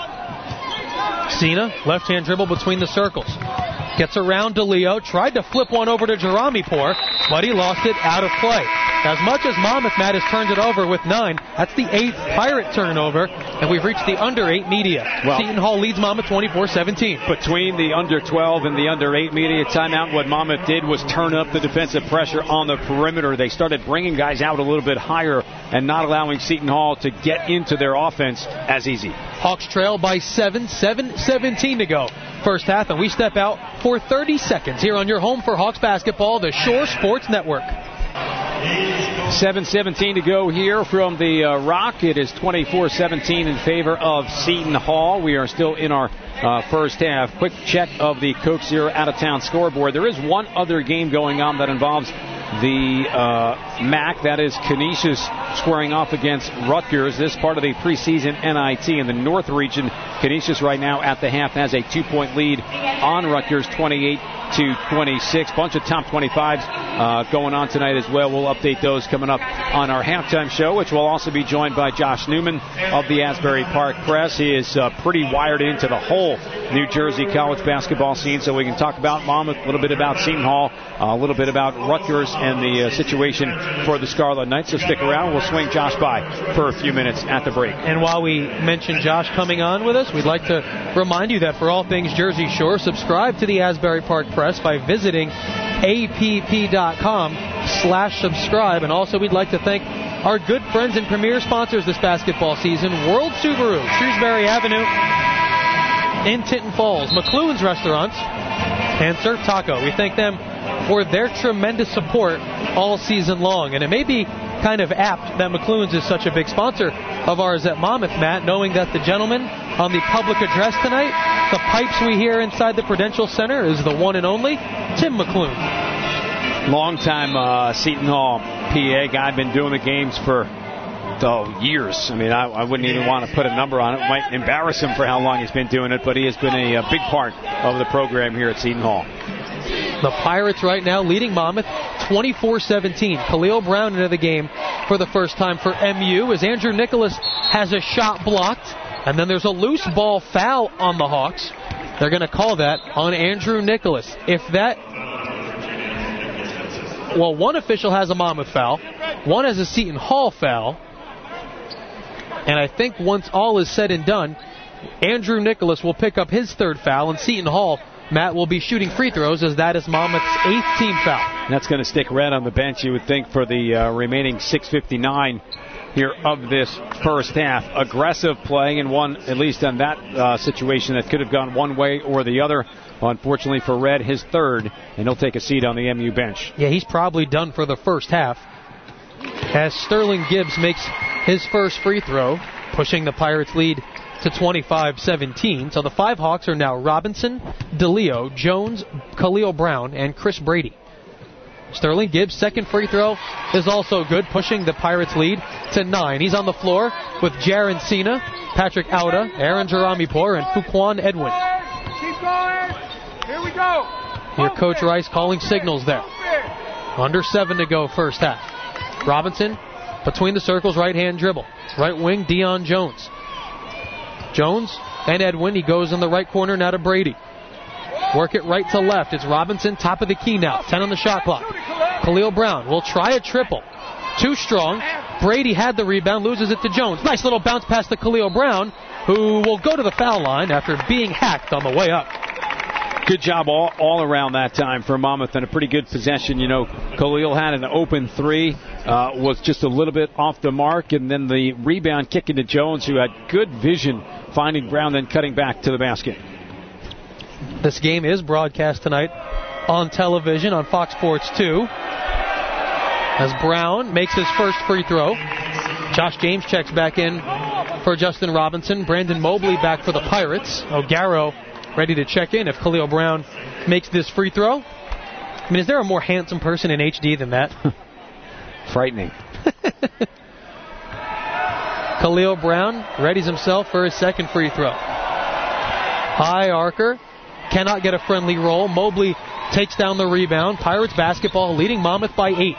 Cena, left-hand dribble between the circles. Gets around DeLeo, tried to flip one over to Jaramipour, but he lost it out of play. As much as Monmouth, Matt, has turned it over with nine, that's the eighth Pirate turnover, and we've reached the under eight media. Well, Seton Hall leads Monmouth twenty-four seventeen. Between the under twelve and the under eight media timeout, what Monmouth did was turn up the defensive pressure on the perimeter. They started bringing guys out a little bit higher and not allowing Seton Hall to get into their offense as easy. Hawks trail by seven, seven seventeen to go first half, and we step out for thirty seconds here on your home for Hawks basketball, the Shore Sports Network. seven seventeen to go here from the uh, Rock. It is twenty-four seventeen in favor of Seton Hall. We are still in our uh, first half. Quick check of the Coke Zero out-of-town scoreboard. There is one other game going on that involves the uh, M A C. That is Canisius squaring off against Rutgers. This part of the preseason N I T in the North region. Canisius right now at the half has a two-point lead on Rutgers, twenty-eight to twenty-six. Bunch of top twenty-fives uh, going on tonight as well. We'll update those coming up on our halftime show, which will also be joined by Josh Newman of the Asbury Park Press. He is uh, pretty wired into the whole New Jersey college basketball scene, so we can talk about Monmouth, a little bit about Seton Hall, uh, a little bit about Rutgers and the uh, situation for the Scarlet Knights. So stick around. We'll swing Josh by for a few minutes at the break. And while we mention Josh coming on with us, we'd like to remind you that for all things Jersey Shore, subscribe to the Asbury Park Press by visiting app.com slash subscribe. And also we'd like to thank our good friends and premier sponsors this basketball season, World Subaru, Shrewsbury Avenue in Tinton Falls, McLuhan's Restaurants, and Surf Taco. We thank them for their tremendous support all season long. And it may be kind of apt that McLuhan's is such a big sponsor of ours at Monmouth, Matt, knowing that the gentleman on the public address tonight, the pipes we hear inside the Prudential Center, is the one and only Tim McLuhan. Long-time uh, Seton Hall P A guy, been doing the games for oh, years. I mean, I, I wouldn't even want to put a number on it. It might embarrass him for how long he's been doing it, but he has been a, a big part of the program here at Seton Hall. The Pirates right now leading Monmouth twenty-four seventeen. Khalil Brown into the game for the first time for M U as Andrew Nicholas has a shot blocked, and then there's a loose ball foul on the Hawks. They're going to call that on Andrew Nicholas. If that... Well, one official has a Monmouth foul, one has a Seton Hall foul, and I think once all is said and done, Andrew Nicholas will pick up his third foul, and Seton Hall Matt will be shooting free throws, as that is Monmouth's eighth team foul. And that's going to stick Red on the bench, you would think, for the uh, remaining six fifty-nine here of this first half. Aggressive play, and one, at least on that uh, situation, that could have gone one way or the other. Unfortunately for Red, his third, and he'll take a seat on the M U bench. Yeah, he's probably done for the first half, as Sterling Gibbs makes his first free throw, pushing the Pirates' lead to twenty-five seventeen. So the five Hawks are now Robinson, DeLeo, Jones, Khalil Brown, and Chris Brady. Sterling Gibbs' second free throw is also good, pushing the Pirates' lead to nine. He's on the floor with Jaron Cena, Patrick Auda, Aaron Jeramipour, and Fuquan Edwin. Keep going. Here we go. Here, Coach Rice calling signals there. Under seven to go, first half. Robinson between the circles, right-hand dribble. Right wing, Deion Jones. Jones and Edwin. He goes in the right corner now to Brady. Work it right to left. It's Robinson, top of the key now. ten on the shot clock. Khalil Brown will try a triple. Too strong. Brady had the rebound, loses it to Jones. Nice little bounce pass to Khalil Brown, who will go to the foul line after being hacked on the way up. Good job all, all around that time for Monmouth, and a pretty good possession. You know, Khalil had an open three, uh, was just a little bit off the mark, and then the rebound kick into Jones, who had good vision, finding Brown, then cutting back to the basket. This game is broadcast tonight on television on Fox Sports two. As Brown makes his first free throw. Josh James checks back in for Justin Robinson. Brandon Mobley back for the Pirates. O'Garo ready to check in if Khalil Brown makes this free throw. I mean, is there a more handsome person in H D than that? Frightening. Khalil Brown readies himself for his second free throw. High arcer. Cannot get a friendly roll. Mobley takes down the rebound. Pirates basketball leading Monmouth by eight.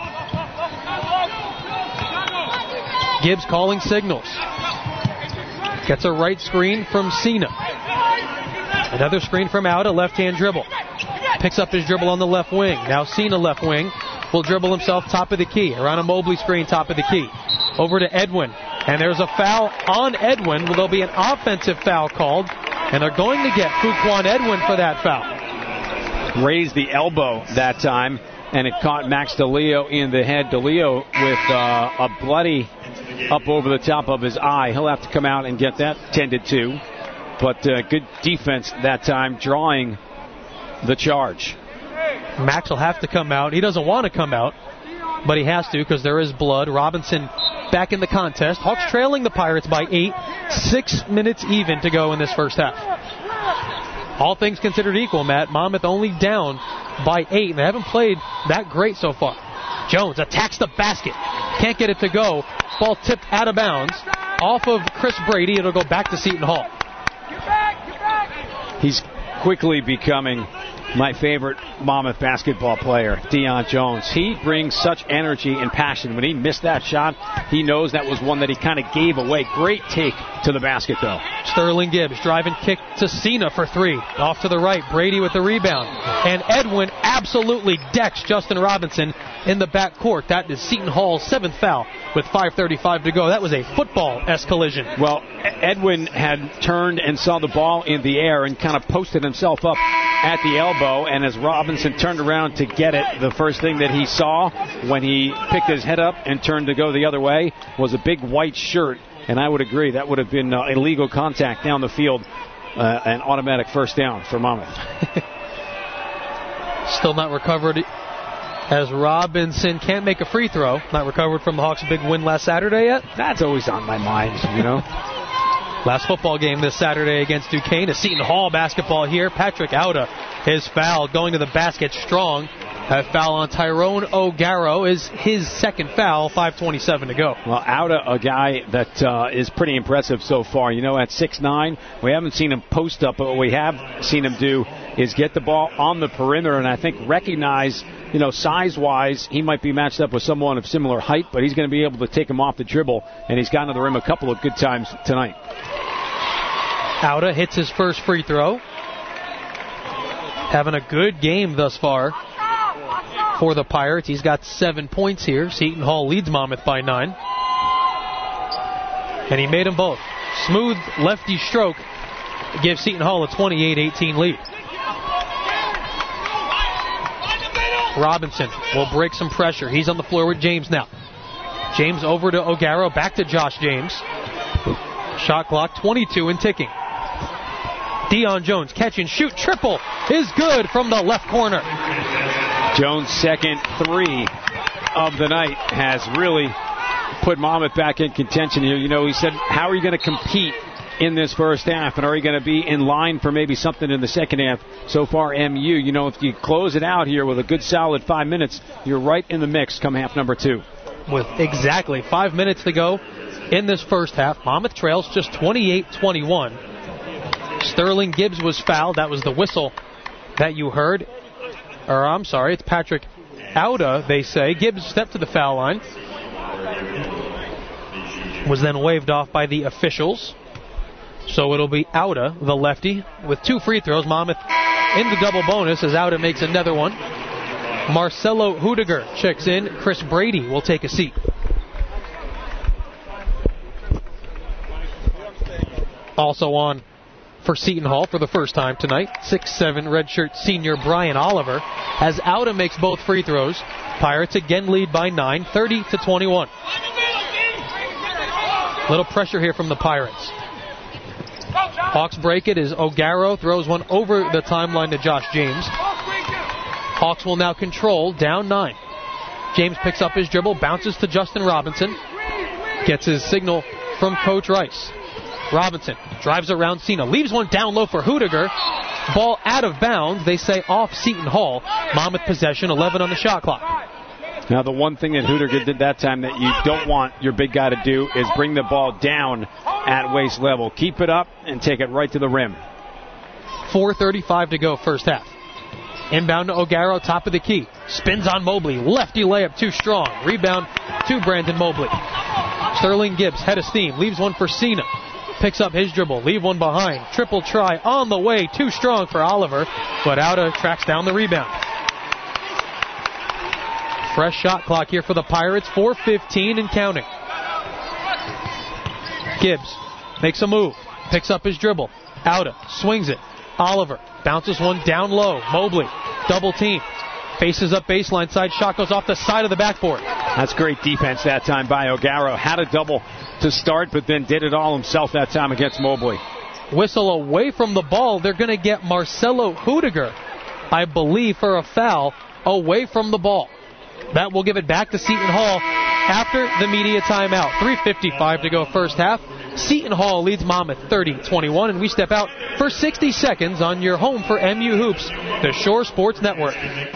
Gibbs calling signals. Gets a right screen from Cena. Another screen from Auda, left-hand dribble. Picks up his dribble on the left wing. Now Cena left wing will dribble himself top of the key. Around a Mobley screen, top of the key. Over to Edwin. And there's a foul on Edwin. There'll be an offensive foul called. And they're going to get Fuquan Edwin for that foul. Raised the elbow that time, and it caught Max DeLeo in the head. DeLeo with uh, a bloody up over the top of his eye. He'll have to come out and get that tended to. But uh, good defense that time, drawing the charge. Max will have to come out. He doesn't want to come out, but he has to because there is blood. Robinson back in the contest. Hawks trailing the Pirates by eight. Six minutes even to go in this first half. All things considered equal, Matt, Monmouth only down by eight. They haven't played that great so far. Jones attacks the basket. Can't get it to go. Ball tipped out of bounds. Off of Chris Brady. It'll go back to Seton Hall. He's quickly becoming my favorite Monmouth basketball player, Deion Jones. He brings such energy and passion. When he missed that shot, he knows that was one that he kind of gave away. Great take to the basket, though. Sterling Gibbs driving kick to Cena for three. Off to the right, Brady with the rebound. And Edwin absolutely decks Justin Robinson in the backcourt. That is Seton Hall's seventh foul with five thirty-five to go. That was a football-esque collision. Well, Edwin had turned and saw the ball in the air and kind of posted himself up at the elbow, and as Robinson turned around to get it, the first thing that he saw when he picked his head up and turned to go the other way was a big white shirt, and I would agree that would have been uh, illegal contact down the field, uh, an automatic first down for Monmouth. Still not recovered as Robinson can't make a free throw. Not recovered from the Hawks' big win last Saturday yet. That's always on my mind, you know. Last football game this Saturday against Duquesne. A Seton Hall basketball here. Patrick Auda, his foul, going to the basket strong. A foul on Tyrone O'Garo is his second foul, five twenty-seven to go. Well, Auda, a guy that uh, is pretty impressive so far. You know, at six nine, we haven't seen him post up, but what we have seen him do is get the ball on the perimeter, and I think recognize, you know, size-wise, he might be matched up with someone of similar height, but he's going to be able to take him off the dribble, and he's gotten to the rim a couple of good times tonight. Auda hits his first free throw. Having a good game thus far for the Pirates. He's got seven points here. Seton Hall leads Monmouth by nine. And he made them both. Smooth lefty stroke gives Seton Hall a twenty-eight eighteen lead. Robinson will break some pressure. He's on the floor with James now. James over to O'Gara, back to Josh James. Shot clock twenty-two and ticking. Deion Jones, catch and shoot, triple is good from the left corner. Jones' second three of the night has really put Monmouth back in contention here. You know, he said, how are you going to compete in this first half, and are you going to be in line for maybe something in the second half? So far, M U, you know, if you close it out here with a good solid five minutes, you're right in the mix come half number two. With exactly five minutes to go in this first half, Monmouth trails just twenty-eight twenty-one. Sterling Gibbs was fouled. That was the whistle that you heard. Or, I'm sorry, it's Patrick Auda, they say. Gibbs stepped to the foul line. Was then waved off by the officials. So it'll be Auda, the lefty, with two free throws. Monmouth in the double bonus as Auda makes another one. Marcelo Hudiger checks in. Chris Brady will take a seat. Also on for Seton Hall for the first time tonight, six seven redshirt senior Brian Oliver, as Auda makes both free throws. Pirates again lead by nine, thirty to twenty-one. Little pressure here from the Pirates. Hawks break it as O'Gara throws one over the timeline to Josh James. Hawks will now control, down nine. James picks up his dribble, bounces to Justin Robinson. Gets his signal from Coach Rice. Robinson drives around Cena, leaves one down low for Hudiger. Ball out of bounds, they say off Seton Hall. Monmouth possession, eleven on the shot clock. Now the one thing that Hudiger did that time that you don't want your big guy to do is bring the ball down at waist level. Keep it up and take it right to the rim. four thirty-five to go first half. Inbound to O'Gara, top of the key. Spins on Mobley. Lefty layup too strong. Rebound to Brandon Mobley. Sterling Gibbs, head of steam, leaves one for Cena. Picks up his dribble, leave one behind. Triple try on the way, too strong for Oliver, but Auda tracks down the rebound. Fresh shot clock here for the Pirates, four fifteen and counting. Gibbs makes a move, picks up his dribble. Auda swings it. Oliver bounces one down low. Mobley, double team. Faces up baseline side, shot goes off the side of the backboard. That's great defense that time by O'Gara. Had a double to start, but then did it all himself that time against Mobley. Whistle away from the ball. They're going to get Marcelo Hudiger, I believe, for a foul away from the ball. That will give it back to Seton Hall after the media timeout. three fifty-five to go first half. Seton Hall leads Monmouth thirty twenty-one, and we step out for sixty seconds on your home for M U Hoops, the Shore Sports Network.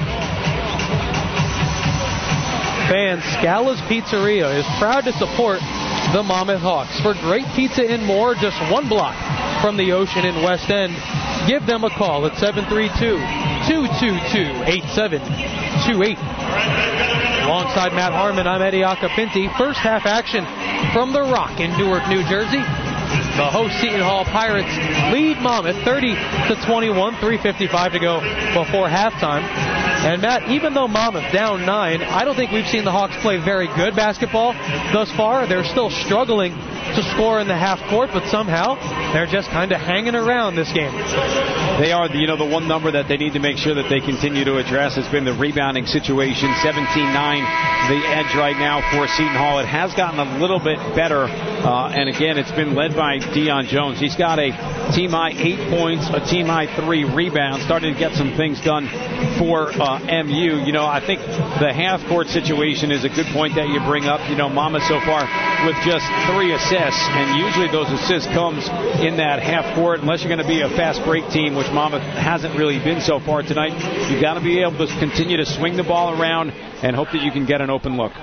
Fans, Scala's Pizzeria is proud to support the Monmouth Hawks. For great pizza and more, just one block from the ocean in West End. Give them a call at seven three two, two two two, eight seven two eight. Alongside Matt Harmon, I'm Eddie Acapinti. First half action from the Rock in Newark, New Jersey. The host Seton Hall Pirates lead Monmouth thirty to twenty-one, three fifty-five to go before halftime. And Matt, even though Monmouth down nine, I don't think we've seen the Hawks play very good basketball thus far. They're still struggling to score in the half court, but somehow they're just kind of hanging around this game. They are, the, you know, the one number that they need to make sure that they continue to address has been the rebounding situation. seventeen nine, the edge right now for Seton Hall. It has gotten a little bit better, uh, and again, it's been led by Deion Jones. He's got a team-high eight points, a team-high three rebounds, starting to get some things done for uh, M U. You know, I think the half-court situation is a good point that you bring up. You know, Monmouth so far with just three assists, and usually those assists comes in that half-court, unless you're going to be a fast-break team, which Monmouth hasn't really been so far tonight. You've got to be able to continue to swing the ball around and hope that you can get an open look.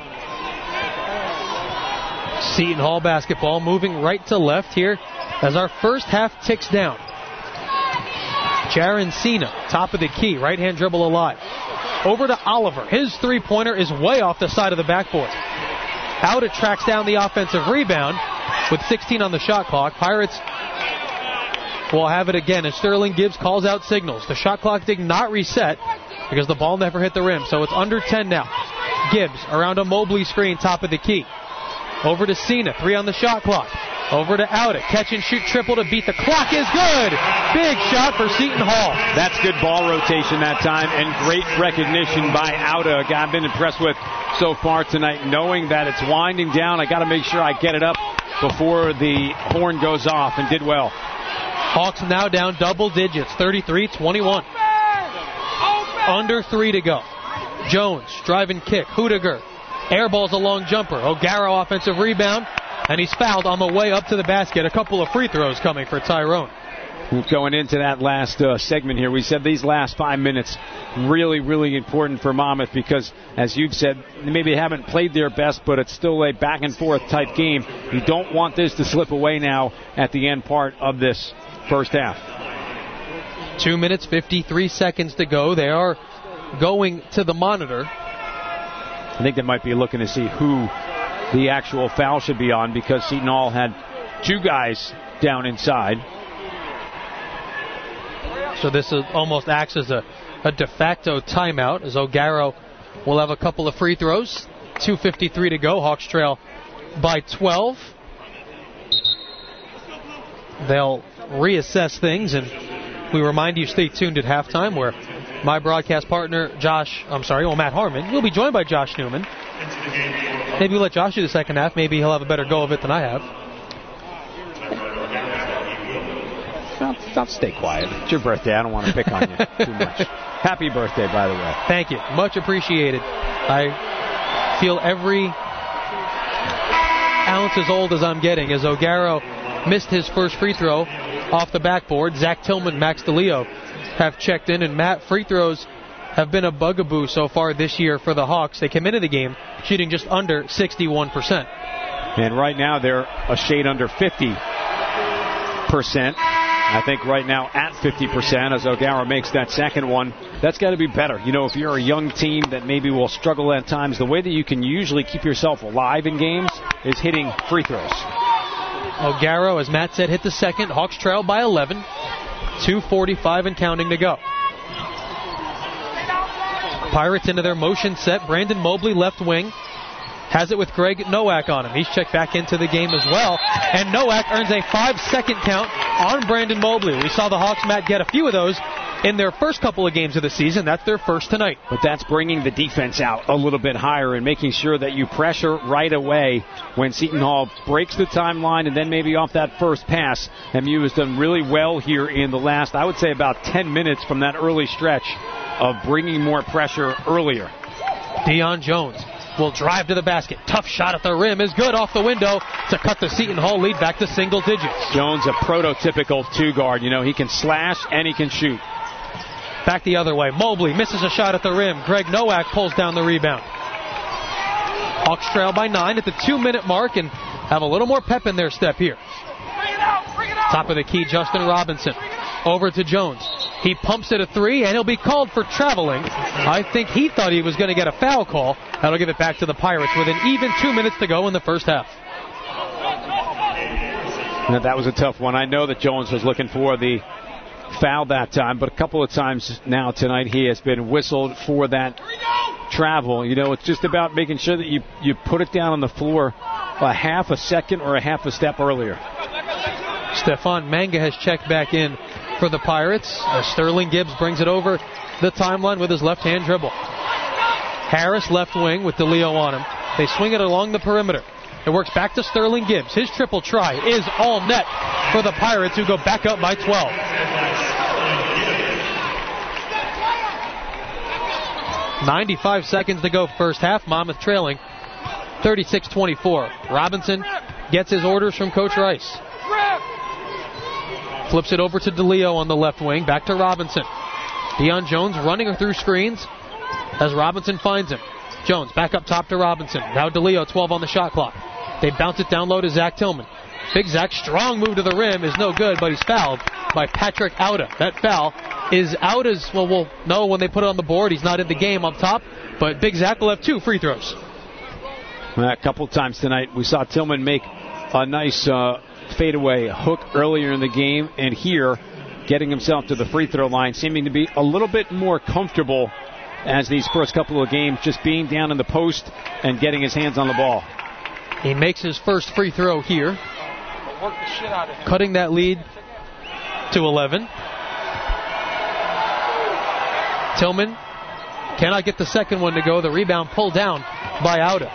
Seton Hall basketball moving right to left here as our first half ticks down. Jaron Cena, top of the key, right-hand dribble alive. Over to Oliver. His three-pointer is way off the side of the backboard. Auda tracks down the offensive rebound with sixteen on the shot clock. Pirates will have it again as Sterling Gibbs calls out signals. The shot clock did not reset because the ball never hit the rim, so it's under ten now. Gibbs around a Mobley screen, top of the key. Over to Cena, three on the shot clock. Over to Auda. Catch and shoot triple to beat the clock is good. Big shot for Seton Hall. That's good ball rotation that time and great recognition by Auda. A guy I've been impressed with so far tonight, knowing that it's winding down. I got to make sure I get it up before the horn goes off, and did well. Hawks now down double digits, thirty-three twenty-one. Under three to go. Jones, driving kick. Hudiger. Airball's a long jumper. O'Gara offensive rebound. And he's fouled on the way up to the basket. A couple of free throws coming for Tyrone. Going into that last uh, segment here, we said these last five minutes really, really important for Monmouth because, as you've said, they maybe haven't played their best, but it's still a back-and-forth type game. You don't want this to slip away now at the end part of this first half. Two minutes, fifty-three seconds to go. They are going to the monitor. I think they might be looking to see who the actual foul should be on because Seton Hall had two guys down inside. So this is, almost acts as a, a de facto timeout as O'Gara will have a couple of free throws. two fifty-three to go. Hawks trail by twelve. They'll reassess things, and we remind you, stay tuned at halftime where my broadcast partner, Josh, I'm sorry, well, Matt Harmon, will be joined by Josh Newman. Maybe we'll let Josh do the second half. Maybe he'll have a better go of it than I have. Stop, stop, stay quiet. It's your birthday. I don't want to pick on you too much. Happy birthday, by the way. Thank you. Much appreciated. I feel every ounce as old as I'm getting as O'Gara missed his first free throw off the backboard. Zach Tillman, Max DeLeo have checked in, and Matt, free throws have been a bugaboo so far this year for the Hawks. They came into the game shooting just under sixty-one percent. And right now they're a shade under fifty percent. I think right now at fifty percent as O'Gara makes that second one. That's got to be better. You know, if you're a young team that maybe will struggle at times, the way that you can usually keep yourself alive in games is hitting free throws. O'Gara, as Matt said, hit the second. Hawks trail by eleven. two forty-five and counting to go. Pirates into their motion set. Brandon Mobley, left wing, has it with Greg Nowak on him. He's checked back into the game as well. And Nowak earns a five-second count on Brandon Mobley. We saw the Hawks, Matt, get a few of those in their first couple of games of the season. That's their first tonight. But that's bringing the defense out a little bit higher and making sure that you pressure right away when Seton Hall breaks the timeline, and then maybe off that first pass. M U has done really well here in the last, I would say, about ten minutes from that early stretch of bringing more pressure earlier. Deion Jones will drive to the basket. Tough shot at the rim is good off the window to cut the Seton Hall lead back to single digits. Jones, a prototypical two-guard. You know, he can slash and he can shoot. Back the other way. Mobley misses a shot at the rim. Greg Nowak pulls down the rebound. Hawks trail by nine at the two-minute mark and have a little more pep in their step here. Top of the key, Justin Robinson. Over to Jones. He pumps it a three, and he'll be called for traveling. I think he thought he was going to get a foul call. That'll give it back to the Pirates with an even two minutes to go in the first half. Now, that was a tough one. I know that Jones was looking for the foul that time, but a couple of times now tonight he has been whistled for that travel. You know, it's just about making sure that you, you put it down on the floor a half a second or a half a step earlier. Stefan Manga has checked back in for the Pirates as Sterling Gibbs brings it over the timeline with his left-hand dribble. Harris left wing with DeLeo on him. They swing it along the perimeter. It works back to Sterling Gibbs. His triple try is all net for the Pirates, who go back up by twelve. ninety-five seconds to go first half. Monmouth trailing thirty-six twenty-four. Robinson gets his orders from Coach Rice. Flips it over to DeLeo on the left wing. Back to Robinson. Deion Jones running through screens as Robinson finds him. Jones back up top to Robinson. Now DeLeo, twelve on the shot clock. They bounce it down low to Zach Tillman. Big Zach, strong move to the rim, is no good, but he's fouled by Patrick Auda. That foul is Auda's, well, we'll know when they put it on the board. He's not in the game up top, but Big Zach will have two free throws. A couple times tonight we saw Tillman make a nice uh, fadeaway hook earlier in the game, and here getting himself to the free throw line, seeming to be a little bit more comfortable as these first couple of games, just being down in the post and getting his hands on the ball. He makes his first free throw here. cutting that lead to eleven. Tillman cannot get the second one to go. The rebound pulled down by Auda.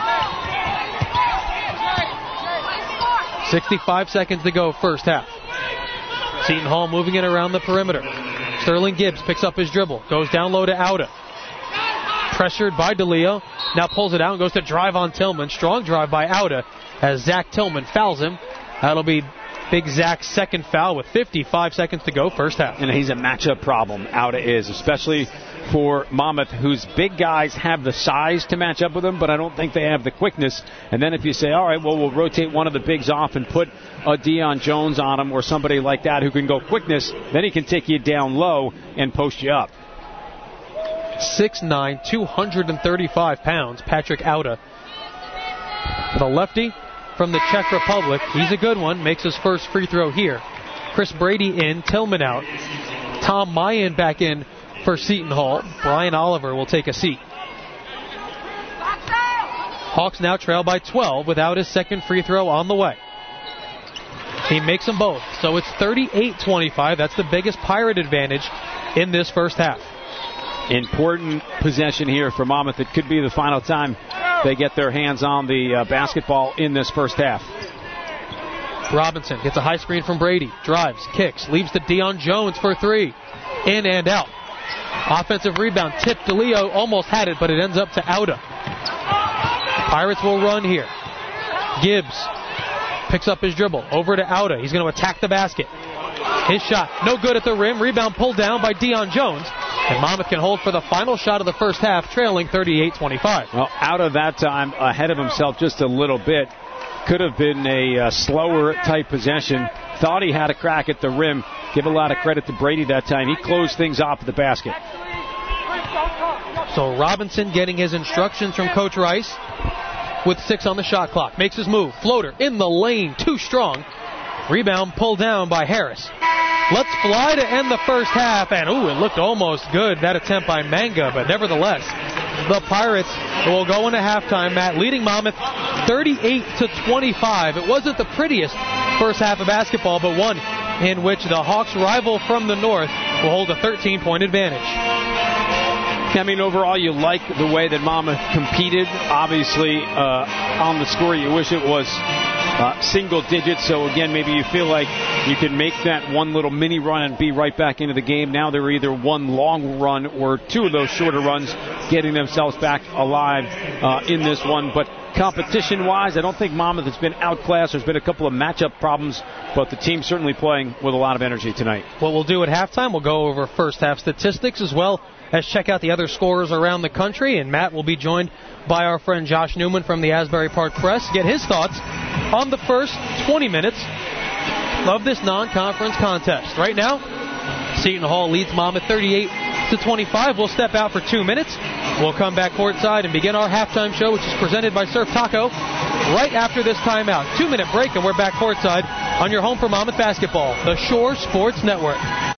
sixty-five seconds to go, first half. Seton Hall moving it around the perimeter. Sterling Gibbs picks up his dribble, goes down low to Auda. Pressured by DeLeo, now pulls it out and goes to drive on Tillman. Strong drive by Auda as Zach Tillman fouls him. That'll be Big Zach's second foul with fifty-five seconds to go, first half. And he's a matchup problem, Auda is, especially for Monmouth, whose big guys have the size to match up with him, but I don't think they have the quickness. And then if you say, all right, well, we'll rotate one of the bigs off and put a Deion Jones on him or somebody like that who can go quickness, then he can take you down low and post you up. six nine, two hundred thirty-five pounds, Patrick Auda. The lefty from the Czech Republic. He's a good one. Makes his first free throw here. Chris Brady in, Tillman out. Tom Mayen back in for Seton Hall. Brian Oliver will take a seat. Hawks now trail by twelve without his second free throw on the way. He makes them both. So it's thirty-eight twenty-five. That's the biggest Pirate advantage in this first half. Important possession here for Monmouth. It could be the final time they get their hands on the uh, basketball in this first half. Robinson gets a high screen from Brady. Drives, kicks, leaves to Deion Jones for three. In and out. Offensive rebound. Tip DeLeo almost had it, but it ends up to Auda. Pirates will run here. Gibbs picks up his dribble. Over to Auda. He's going to attack the basket. His shot, no good at the rim. Rebound pulled down by Deion Jones. And Monmouth can hold for the final shot of the first half, trailing thirty-eight twenty-five. Well, Auda that time ahead of himself just a little bit. Could have been a uh, slower type possession. Thought he had a crack at the rim. Give a lot of credit to Brady that time. He closed things off at the basket. So Robinson getting his instructions from Coach Rice with six on the shot clock. Makes his move. Floater in the lane. Too strong. Rebound pulled down by Harris. Let's fly to end the first half. And, ooh, it looked almost good, that attempt by Manga. But nevertheless, the Pirates will go into halftime, Matt, leading Monmouth thirty-eight to twenty-five. It wasn't the prettiest first half of basketball, but one in which the Hawks' rival from the north will hold a thirteen-point advantage. I mean, overall, you like the way that Monmouth competed. Obviously, uh, on the score, you wish it was uh, single digits. So, again, maybe you feel like you can make that one little mini run and be right back into the game. Now they're either one long run or two of those shorter runs getting themselves back alive uh, in this one. But competition-wise, I don't think Monmouth has been outclassed. There's been a couple of matchup problems, but the team's certainly playing with a lot of energy tonight. What we'll do at halftime, we'll go over first half statistics as well as check out the other scorers around the country. And Matt will be joined by our friend Josh Newman from the Asbury Park Press. Get his thoughts on the first twenty minutes of this non-conference contest. Right now, Seton Hall leads Monmouth thirty-eight to twenty-five. We'll step out for two minutes. We'll come back courtside and begin our halftime show, which is presented by Surf Taco, right after this timeout. Two-minute break, and we're back courtside on your home for Monmouth basketball, the Shore Sports Network.